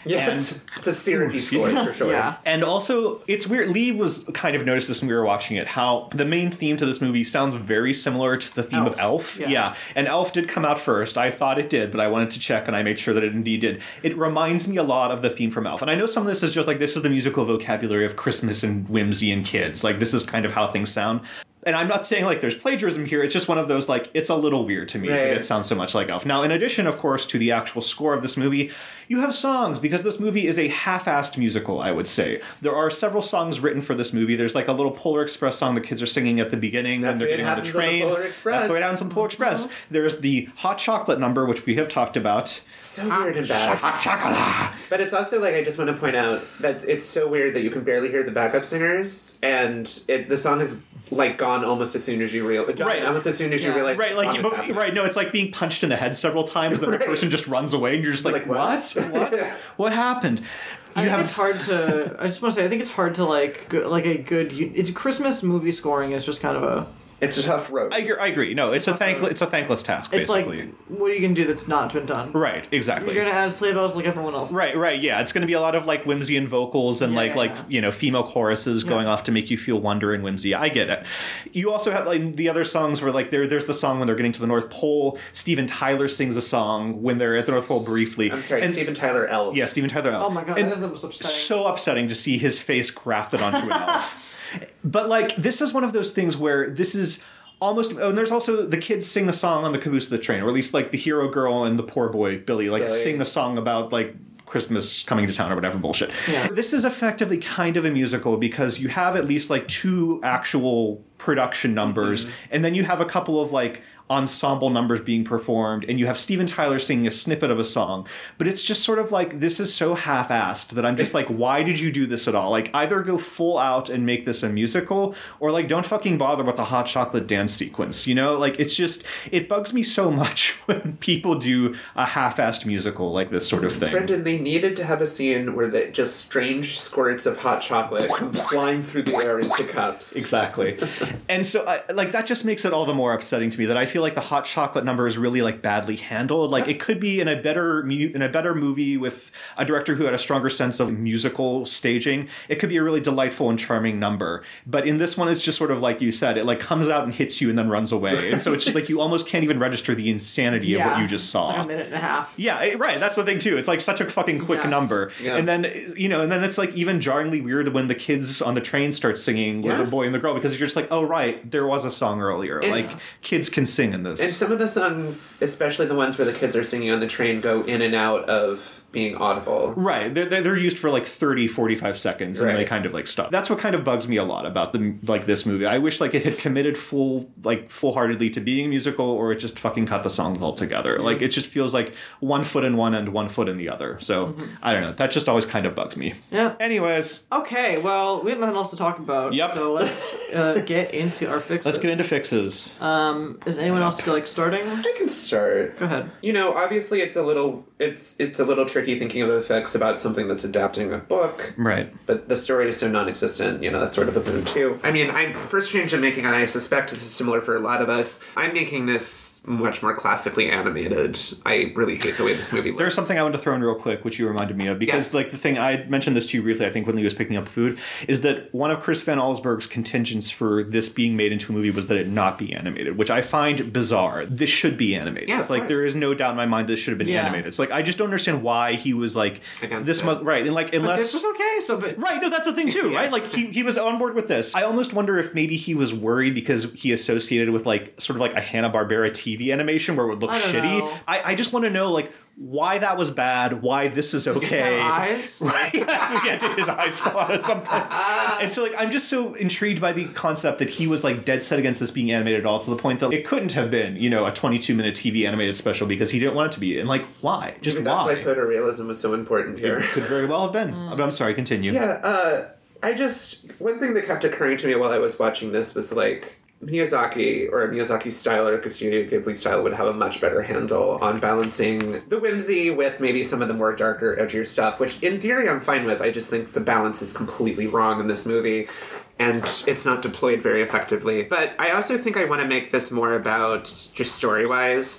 Yes, it's a syrupy score for sure. Yeah. And also, it's weird. Lee was kind of noticed this when we were watching it, how the main theme to this movie sounds very similar to the theme Elf. of Elf. Yeah. yeah. And Elf did come out first. I thought it did, but I wanted to check, and I made sure that it indeed did. It reminds me a lot of the theme from Elf. And I know some of this is just like, this is the musical vocabulary of Christmas and whimsy and kids. Like, this is kind of how things sound. And I'm not saying, like, there's plagiarism here. It's just one of those, like, it's a little weird to me Right. that it sounds so much like Elf. Now, in addition, of course, to the actual score of this movie, you have songs, because this movie is a half-assed musical, I would say. There are several songs written for this movie. There's, like, a little Polar Express song the kids are singing at the beginning That's when they're the way it getting on the happens on the train. Polar Express. That's the way it happens on the Polar Express. There's the Hot Chocolate number, which we have talked about. So weird and bad. Hot chocolate! But it's also like, I just want to point out that it's so weird that you can barely hear the backup singers, and it, the song is like gone almost as soon as you realize. Right. Almost as soon as you Yeah. realize. Right, the like song is bef- happening. right. No, it's like being punched in the head several times. Then Right. the person just runs away, and you're just like, Like, what? what? What? What happened? I You think have it's hard to. I just want to say, I think it's hard to like, go, like a good. It's Christmas movie scoring is just kind of a. It's a tough road. I, agree- I agree. No, it's a thankless. It's a thankless task, It's basically. like, what are you gonna do that's not been done? Right. Exactly. You're gonna add sleigh bells like everyone else. Right, right, yeah. It's going to be a lot of like whimsy and vocals and Yeah, like yeah, like yeah. you know female choruses Yeah. going off to make you feel wonder and whimsy. I get it. You also have like the other songs where like there there's the song when they're getting to the North Pole. Steven Tyler sings a song when they're at the North Pole briefly. I'm sorry, And- Steven Tyler Elf. Yeah, Steven Tyler. Oh my god, And that is the most upsetting. so upsetting to see his face grafted onto an elf. But like this is one of those things where this is almost oh, and there's also the kids sing the song on the caboose of the train, or at least like the hero girl and the poor boy Billy like Billy. sing the song about like Christmas coming to town or whatever bullshit. Yeah. This is effectively kind of a musical because you have at least like two actual production numbers, Mm-hmm. and then you have a couple of like ensemble numbers being performed, and you have Steven Tyler singing a snippet of a song. But it's just sort of like, this is so half-assed that I'm just like, why did you do this at all? Like, either go full out and make this a musical, or like, don't fucking bother with the hot chocolate dance sequence, you know? Like, it's just, it bugs me so much when people do a half-assed musical like this sort of thing. Brendan, they needed to have a scene where the just strange squirts of hot chocolate come flying through the air into cups. Exactly. And so, I, like, that just makes it all the more upsetting to me that I feel like the hot chocolate number is really, like, badly handled. Like, it could be in a better mu- in a better movie with a director who had a stronger sense of musical staging. It could be a really delightful and charming number. But in this one, it's just sort of like you said. It, like, comes out and hits you and then runs away. And so it's just like you almost can't even register the insanity of what you just saw. It's like a minute and a half. Yeah, it- right. That's the thing too. It's like such a fucking quick Yes. number, Yeah. and then you know, and then it's like even jarringly weird when the kids on the train start singing with Yes. the boy and the girl because you're just like, oh right, there was a song earlier. And- like kids can sing in this. And some of the songs, especially the ones where the kids are singing on the train, go in and out of being audible. Right, they're, they're they're used for like thirty, forty-five seconds, and Right. they kind of like stop. That's what kind of bugs me a lot about the like this movie. I wish like it had committed full like full heartedly to being a musical, or it just fucking cut the songs altogether. Like it just feels like one foot in one and one foot in the other. So I don't know. That just always kind of bugs me. Yeah. Anyways, Okay, well, we have nothing else to talk about. Yep. So let's uh, get into our fixes. let's get into fixes. Um, does anyone else feel like starting? I can start. Go ahead. You know, obviously it's a little it's it's a little tricky thinking of effects about something that's adapting a book. Right. But the story is so non-existent, you know, that's sort of a boon too. I mean, I first change I'm making, and I suspect this is similar for a lot of us, I'm making this much more classically animated. I really hate the way this movie looks. There's something I wanted to throw in real quick, which you reminded me of, because Yes. like the thing I mentioned this to you briefly, I think when Lee was picking up food, is that one of Chris Van Allsburg's contingents for this being made into a movie was that it not be animated, which I find bizarre. This should be animated. Yeah, It's of like there course. is no doubt in my mind this should have been Yeah. animated. It's like I just don't understand why he was like Against this it. must right and like But unless this was okay, so but Right, no, that's the thing too, right? Yes. Like he, he was on board with this. I almost wonder if maybe he was worried because he associated with like sort of like a Hanna-Barbera T V animation where it would look I don't shitty. know. I, I just want to know like why that was bad, why this is Does he okay. have eyes? Right? Yes, yeah, did his eyes fall out at some point? And so like I'm just so intrigued by the concept that he was like dead set against this being animated at all, to the point that it couldn't have been, you know, a twenty-two minute T V animated special because he didn't want it to be. And like why? Just Maybe that's why? why photorealism was so important here. Could very well have been. But I'm sorry, continue. Yeah, uh, I just one thing that kept occurring to me while I was watching this was like Miyazaki or Miyazaki style or Studio Ghibli style would have a much better handle on balancing the whimsy with maybe some of the more darker, edgier stuff, which in theory I'm fine with. I just think the balance is completely wrong in this movie, and it's not deployed very effectively. But I also think I want to make this more about just story-wise.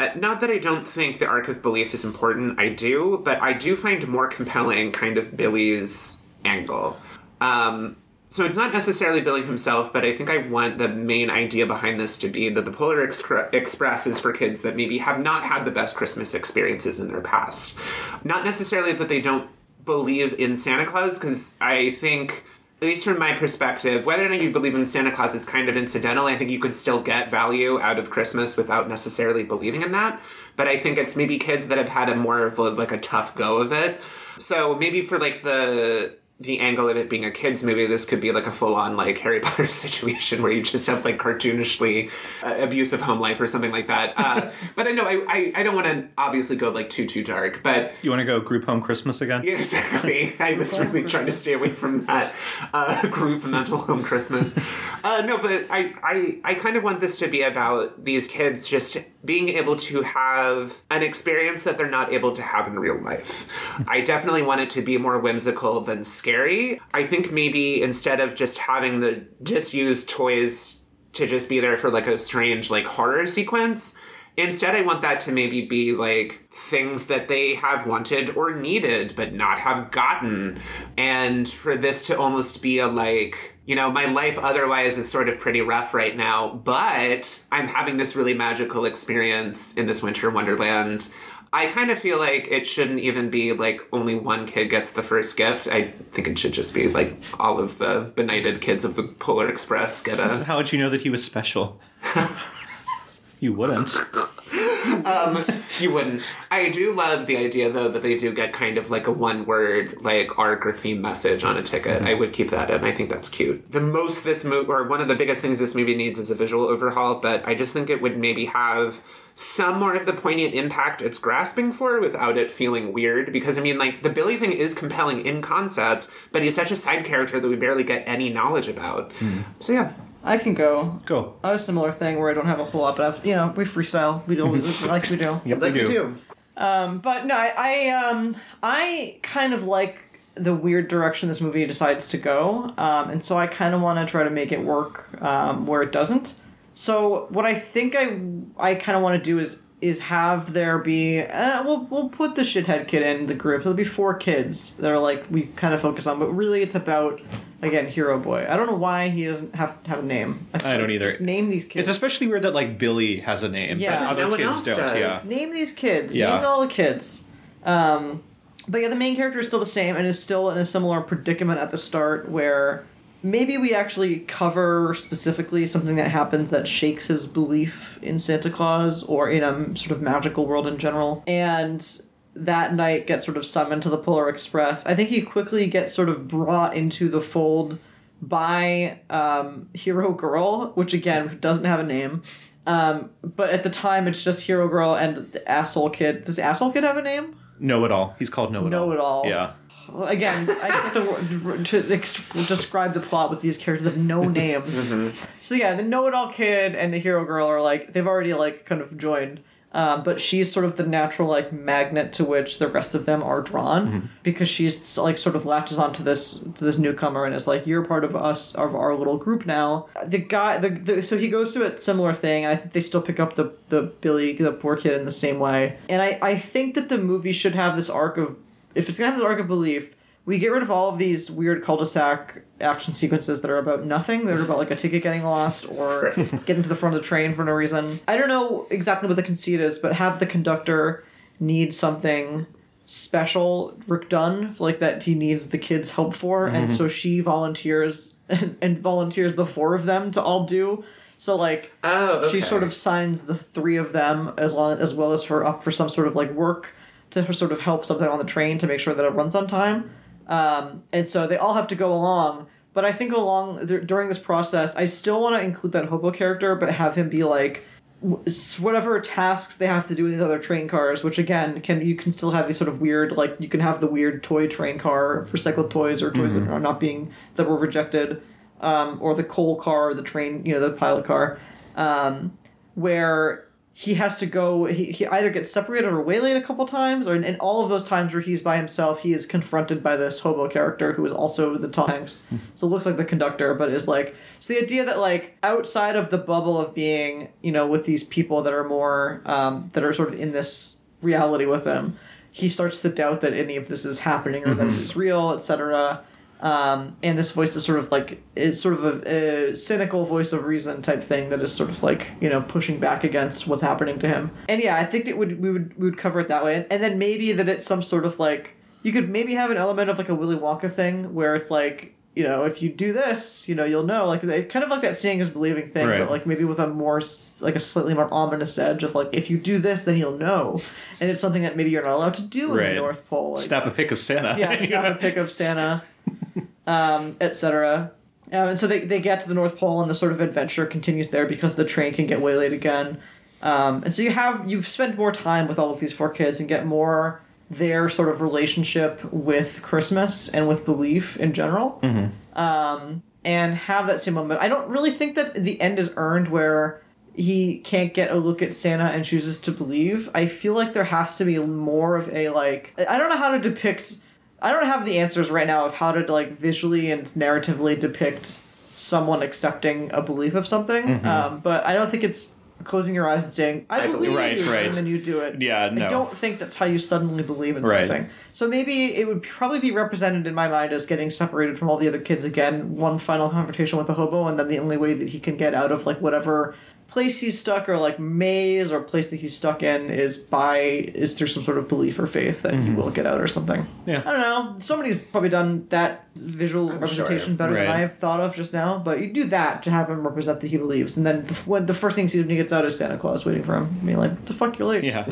Uh, not that I don't think the arc of belief is important, I do, but I do find more compelling kind of Billy's angle. Um, so it's not necessarily Billy himself, but I think I want the main idea behind this to be that the Polar Ex- Express is for kids that maybe have not had the best Christmas experiences in their past. Not necessarily that they don't believe in Santa Claus, because I think, at least from my perspective, whether or not you believe in Santa Claus is kind of incidental. I think you could still get value out of Christmas without necessarily believing in that. But I think it's maybe kids that have had a more of a, like a tough go of it. So maybe for like the the angle of it being a kids movie, this could be like a full-on like Harry Potter situation where you just have like cartoonishly uh, abusive home life or something like that. Uh, but I know I, I, I don't want to obviously go like too, too dark, but... You want to go group home Christmas again? Yeah, exactly. I was really trying to stay away from that uh, group mental home Christmas. Uh, no, but I, I, I kind of want this to be about these kids just being able to have an experience that they're not able to have in real life. I definitely want it to be more whimsical than scary. I think maybe instead of just having the disused toys to just be there for like a strange like horror sequence, instead I want that to maybe be like things that they have wanted or needed but not have gotten. And for this to almost be a like, you know, my life otherwise is sort of pretty rough right now, but I'm having this really magical experience in this winter wonderland. I kind of feel like it shouldn't even be like only one kid gets the first gift. I think it should just be like all of the benighted kids of the Polar Express get a... How would you know that he was special? You wouldn't. Um, you wouldn't. I do love the idea, though, that they do get kind of like a one-word, like, arc or theme message on a ticket. Mm-hmm. I would keep that in. I think that's cute. The most this movie, or one of the biggest things this movie needs is a visual overhaul, but I just think it would maybe have some more of the poignant impact it's grasping for without it feeling weird. Because, I mean, like, the Billy thing is compelling in concept, but he's such a side character that we barely get any knowledge about. Mm. So, yeah. I can go. Go. I have a similar thing where I don't have a whole lot, but I've, you know, we freestyle. We do like we do. Yep, like we do. We do. Um, but no, I, I um I kind of like the weird direction this movie decides to go, um, and so I kind of want to try to make it work um, where it doesn't. So what I think I I kind of want to do is is have there be uh, we'll we'll put the shithead kid in the group. There'll be four kids that are like we kind of focus on, but really it's about. Again, Hero Boy. I don't know why he doesn't have have a name. I, I don't either. Just name these kids. It's especially weird that like Billy has a name, yeah, but other no kids don't. Does. Yeah, name these kids. Yeah. Name all the kids. Um, but yeah, the main character is still the same and is still in a similar predicament at the start, where maybe we actually cover specifically something that happens that shakes his belief in Santa Claus or in a sort of magical world in general, and that night gets sort of summoned to the Polar Express. I think he quickly gets sort of brought into the fold by um, Hero Girl, which again doesn't have a name. Um, but at the time, it's just Hero Girl and the Asshole Kid. Does Asshole Kid have a name? Know-It-All. He's called Know-It-All. Know-It-All. Yeah. Again, I have to, to ex- describe the plot with these characters that have no names. Mm-hmm. So yeah, the Know-It-All Kid and the Hero Girl are like, they've already like kind of joined. Um, but she's sort of the natural like magnet to which the rest of them are drawn, mm-hmm. because she's like sort of latches onto this to this newcomer and is like, you're part of us, of our little group now. The guy, the, the so he goes through a similar thing. I think they still pick up the the Billy, the poor kid, in the same way. And I I think that the movie should have this arc of, if it's gonna have this arc of belief, we get rid of all of these weird cul-de-sac action sequences that are about nothing. They're about like a ticket getting lost or getting to the front of the train for no reason. I don't know exactly what the conceit is, but have the conductor need something special done, like that he needs the kids' help for, mm-hmm. and so she volunteers and, and volunteers the four of them to all do. So like, oh, okay. She sort of signs the three of them as long as well as her up for some sort of like work to sort of help something on the train to make sure that it runs on time. Um, and so they all have to go along, but I think along th- during this process, I still want to include that hobo character, but have him be like w- whatever tasks they have to do with these other train cars. Which again, can you can still have these sort of weird, like you can have the weird toy train car for Cycle Toys or toys mm-hmm. that are not being that were rejected, um, or the coal car, or the train, you know, the pilot car, um, where he has to go, he, he either gets separated or waylaid a couple times, or in, in all of those times where he's by himself, he is confronted by this hobo character who is also the Tom Hanks. So it looks like the conductor, but is like, so the idea that like outside of the bubble of being, you know, with these people that are more, um, that are sort of in this reality with him, he starts to doubt that any of this is happening or mm-hmm. that it is real, et cetera. Um, and this voice is sort of like, is sort of a, a cynical voice of reason type thing that is sort of like, you know, pushing back against what's happening to him. And yeah, I think that would we would we would cover it that way. And, and then maybe that it's some sort of like, you could maybe have an element of like a Willy Wonka thing where it's like, you know, if you do this, you know, you'll know. Like, they, kind of like that seeing is believing thing, right. But like maybe with a more, like a slightly more ominous edge of like, if you do this, then you'll know. And it's something that maybe you're not allowed to do in right. the North Pole. Like, snap a pic of Santa. Yeah, snap a pic of Santa. Um, et cetera. Um, and so they, they get to the North Pole, and the sort of adventure continues there because the train can get waylaid again. Um, and so you have you spend more time with all of these four kids and get more their sort of relationship with Christmas and with belief in general. Mm-hmm. Um, and have that same moment. I don't really think that the end is earned where he can't get a look at Santa and chooses to believe. I feel like there has to be more of a like I don't know how to depict. I don't have the answers right now of how to like visually and narratively depict someone accepting a belief of something. Mm-hmm. Um, but I don't think it's closing your eyes and saying, I, I believe, right, right. and then you do it. Yeah, no. I don't think that's how you suddenly believe in right. something. So maybe it would probably be represented in my mind as getting separated from all the other kids again, one final confrontation with the hobo, and then the only way that he can get out of like whatever place he's stuck or like maze or place that he's stuck in is by is through some sort of belief or faith that mm-hmm. he will get out or something. Yeah. I don't know. Somebody's probably done that visual I'm representation sure. better right. than I've thought of just now, but you do that to have him represent that he believes, and then the, when the first thing he sees when he gets out is Santa Claus waiting for him, being like, "What the fuck, you're late." Yeah.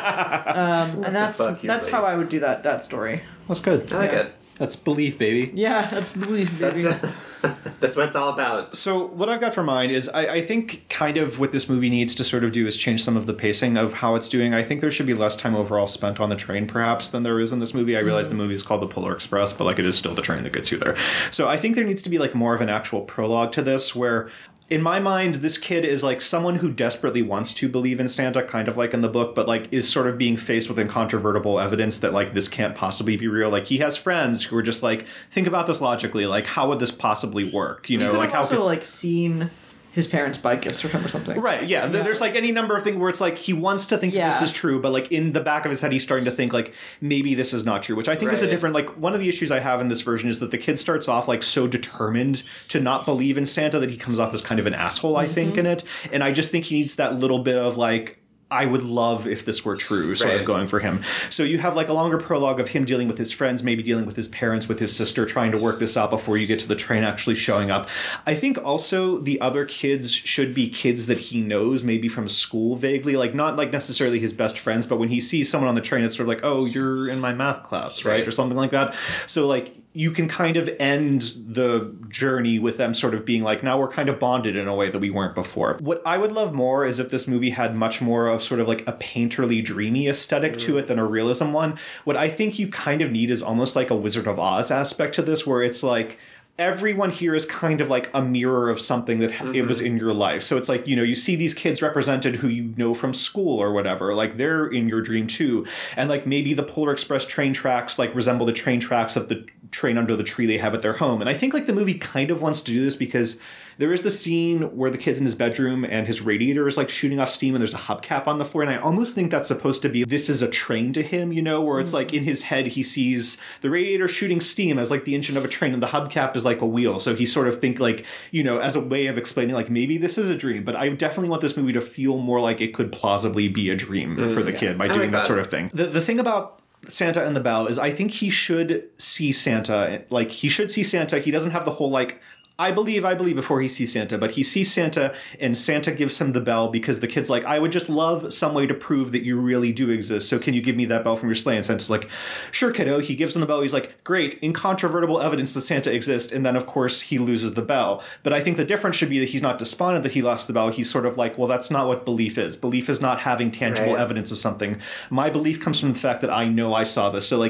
um, and that's fuck, that's late. how I would do that that story. That's good. I like Yeah. it. That's belief, baby. Yeah, that's belief, baby. That's, that's what it's all about. So what I've got for mine is I, I think kind of what this movie needs to sort of do is change some of the pacing of how it's doing. I think there should be less time overall spent on the train perhaps than there is in this movie. I realize mm-hmm. the movie is called The Polar Express, but like it is still the train that gets you there. So I think there needs to be like more of an actual prologue to this where in my mind, this kid is like someone who desperately wants to believe in Santa, kind of like in the book, but like is sort of being faced with incontrovertible evidence that like this can't possibly be real. Like he has friends who are just like, think about this logically. Like, how would this possibly work? You know, you like how also could... like seen his parents buy gifts for him or something. Right, yeah. yeah. There's like any number of things where it's like he wants to think yeah. that this is true, but like in the back of his head, he's starting to think like maybe this is not true, which I think right. is a different, like one of the issues I have in this version is that the kid starts off like so determined to not believe in Santa that he comes off as kind of an asshole, I mm-hmm. think, in it. And I just think he needs that little bit of like, I would love if this were true, sort right. of going for him. So you have like a longer prologue of him dealing with his friends, maybe dealing with his parents, with his sister, trying to work this out before you get to the train actually showing up. I think also the other kids should be kids that he knows, maybe from school vaguely, like not like necessarily his best friends, but when he sees someone on the train, it's sort of like, oh, you're in my math class, right? right. Or something like that. So like, you can kind of end the journey with them sort of being like, now we're kind of bonded in a way that we weren't before. What I would love more is if this movie had much more of sort of like a painterly, dreamy aesthetic mm. to it than a realism one. What I think you kind of need is almost like a Wizard of Oz aspect to this, where it's like, everyone here is kind of like a mirror of something that mm-hmm. it was in your life. So it's like, you know, you see these kids represented who you know from school or whatever, like they're in your dream too. And like maybe the Polar Express train tracks like resemble the train tracks of the train under the tree they have at their home. And I think like the movie kind of wants to do this because there is the scene where the kid's in his bedroom and his radiator is like shooting off steam and there's a hubcap on the floor. And I almost think that's supposed to be, this is a train to him, you know, where it's like in his head, he sees the radiator shooting steam as like the engine of a train and the hubcap is like a wheel. So he sort of think like, you know, as a way of explaining like maybe this is a dream, but I definitely want this movie to feel more like it could plausibly be a dream mm, for the yeah. kid by doing like that. that sort of thing. The, the thing about Santa and the Bell is I think he should see Santa, like he should see Santa. He doesn't have the whole like, I believe, I believe before he sees Santa, but he sees Santa and Santa gives him the bell because the kid's like, I would just love some way to prove that you really do exist. So can you give me that bell from your sleigh? And Santa's like, sure, kiddo. He gives him the bell. He's like, great, incontrovertible evidence that Santa exists. And then, of course, he loses the bell. But I think the difference should be that he's not despondent that he lost the bell. He's sort of like, well, that's not what belief is. Belief is not having tangible right. evidence of something. My belief comes from the fact that I know I saw this. So like,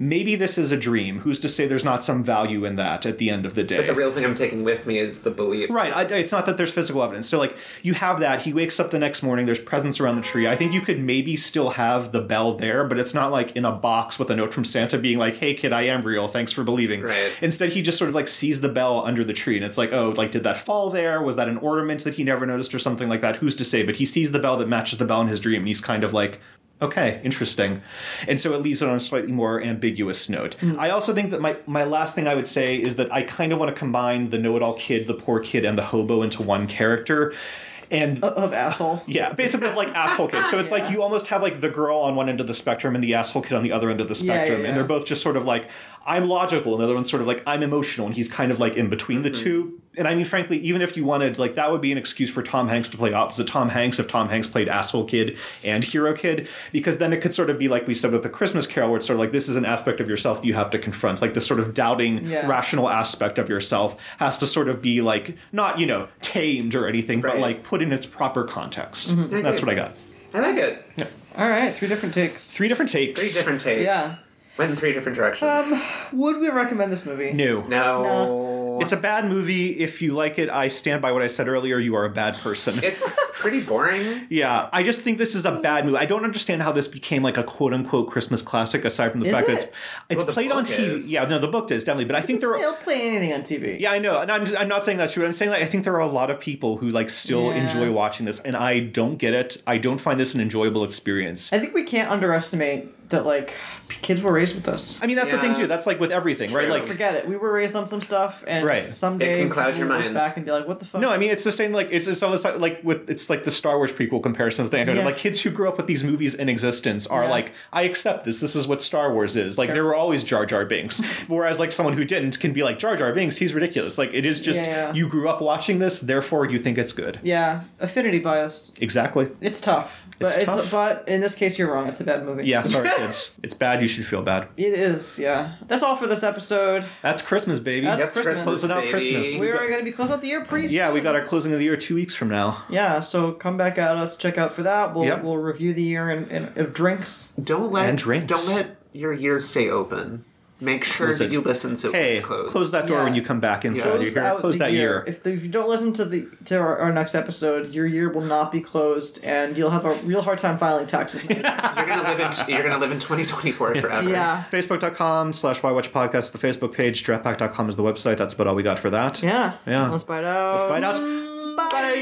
maybe this is a dream. Who's to say there's not some value in that at the end of the day? But the real thing I'm taking with me is the belief. Right. I, it's not that there's physical evidence. So, like, you have that. He wakes up the next morning. There's presents around the tree. I think you could maybe still have the bell there, but it's not like in a box with a note from Santa being like, hey, kid, I am real. Thanks for believing. Right. Instead, he just sort of like sees the bell under the tree. And it's like, oh, like, did that fall there? Was that an ornament that he never noticed or something like that? Who's to say? But he sees the bell that matches the bell in his dream. And he's kind of like, okay, interesting. And so it leaves it on a slightly more ambiguous note. Mm. I also think that my, my last thing I would say is that I kind of want to combine the know-it-all kid, the poor kid, and the hobo into one character. And of asshole. Yeah, basically of like asshole kids. So it's yeah. like you almost have like the girl on one end of the spectrum and the asshole kid on the other end of the spectrum. Yeah, yeah, and they're both just sort of like, I'm logical, and the other one's sort of like, I'm emotional, and he's kind of like in between mm-hmm. the two. And I mean, frankly, even if you wanted, like, that would be an excuse for Tom Hanks to play opposite Tom Hanks if Tom Hanks played asshole kid and hero kid, because then it could sort of be like we said with the Christmas Carol, where it's sort of like, this is an aspect of yourself that you have to confront. Like, this sort of doubting, yeah. rational aspect of yourself has to sort of be like, not, you know, tamed or anything, right. but like put in its proper context. Mm-hmm. That's what I got. I like it. Yeah. All right, three different takes. Three different takes. Three different takes. Yeah. Went in three different directions. Um, would we recommend this movie? No. No. No. It's a bad movie. If you like it, I stand by what I said earlier. You are a bad person. It's pretty boring. Yeah. I just think this is a bad movie. I don't understand how this became like a quote-unquote Christmas classic, aside from the is fact it? that it's, it's well, played on T V. Is. Yeah, no, the book is, definitely. But I think there are... They'll play anything on T V. Yeah, I know. And I'm, just, I'm not saying that's true. I'm saying like I think there are a lot of people who like still yeah. enjoy watching this. And I don't get it. I don't find this an enjoyable experience. I think we can't underestimate that, like, kids were raised with this. I mean, that's yeah. the thing, too. That's, like, with everything, right? Like, forget it. We were raised on some stuff, and right. someday it can cloud your we'll mind. Look back and be like, what the fuck? No, I mean, it's the same, like, it's, it's almost like, like with, it's like the Star Wars prequel comparisons thing. Yeah. Like, kids who grew up with these movies in existence are yeah. like, I accept this. This is what Star Wars is. Like, sure. there were always Jar Jar Binks. Whereas, like, someone who didn't can be like, Jar Jar Binks, he's ridiculous. Like, it is just, yeah, yeah. you grew up watching this, therefore you think it's good. Yeah. Affinity bias. Exactly. It's tough. But It's tough. It's, but in this case, you're wrong. It's a bad movie. Yeah, sorry, kids. It's bad. You should feel bad. It is, yeah. That's all for this episode. That's Christmas, baby. That's That's Christmas. Christmas, Closing out baby. Christmas. We are going to be closing out the year pretty soon. Yeah, we got our closing of the year two weeks from now. Yeah, so come back at us, check out for that. We'll Yep. we'll review the year and, and of drinks. Don't let And drinks. don't let your ear stay open. Make sure Listen. that you listen to Hey, it's closed. close that door Yeah. when you come back inside. Yeah. You Close hear? out Close the that year. If, the, if you don't listen to the to our, our next episode, your year will not be closed, and you'll have a real hard time filing taxes. You're gonna live in you're gonna live in twenty twenty-four forever. yeah, Facebook.com slash Why Watch Podcast is the Facebook page. Draftback dot com is the website. That's about all we got for that. yeah, Yeah. Let's bite out. Find out. Bye.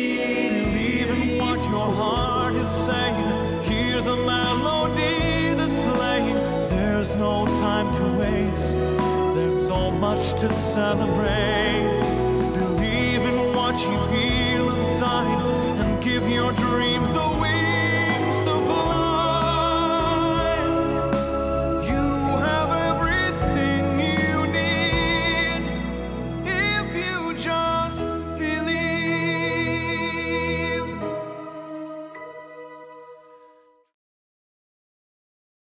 Believe in what your heart is saying. Hear the melody that's playing. There's no time to waste. There's so much to celebrate. Believe in what you feel inside and give your dreams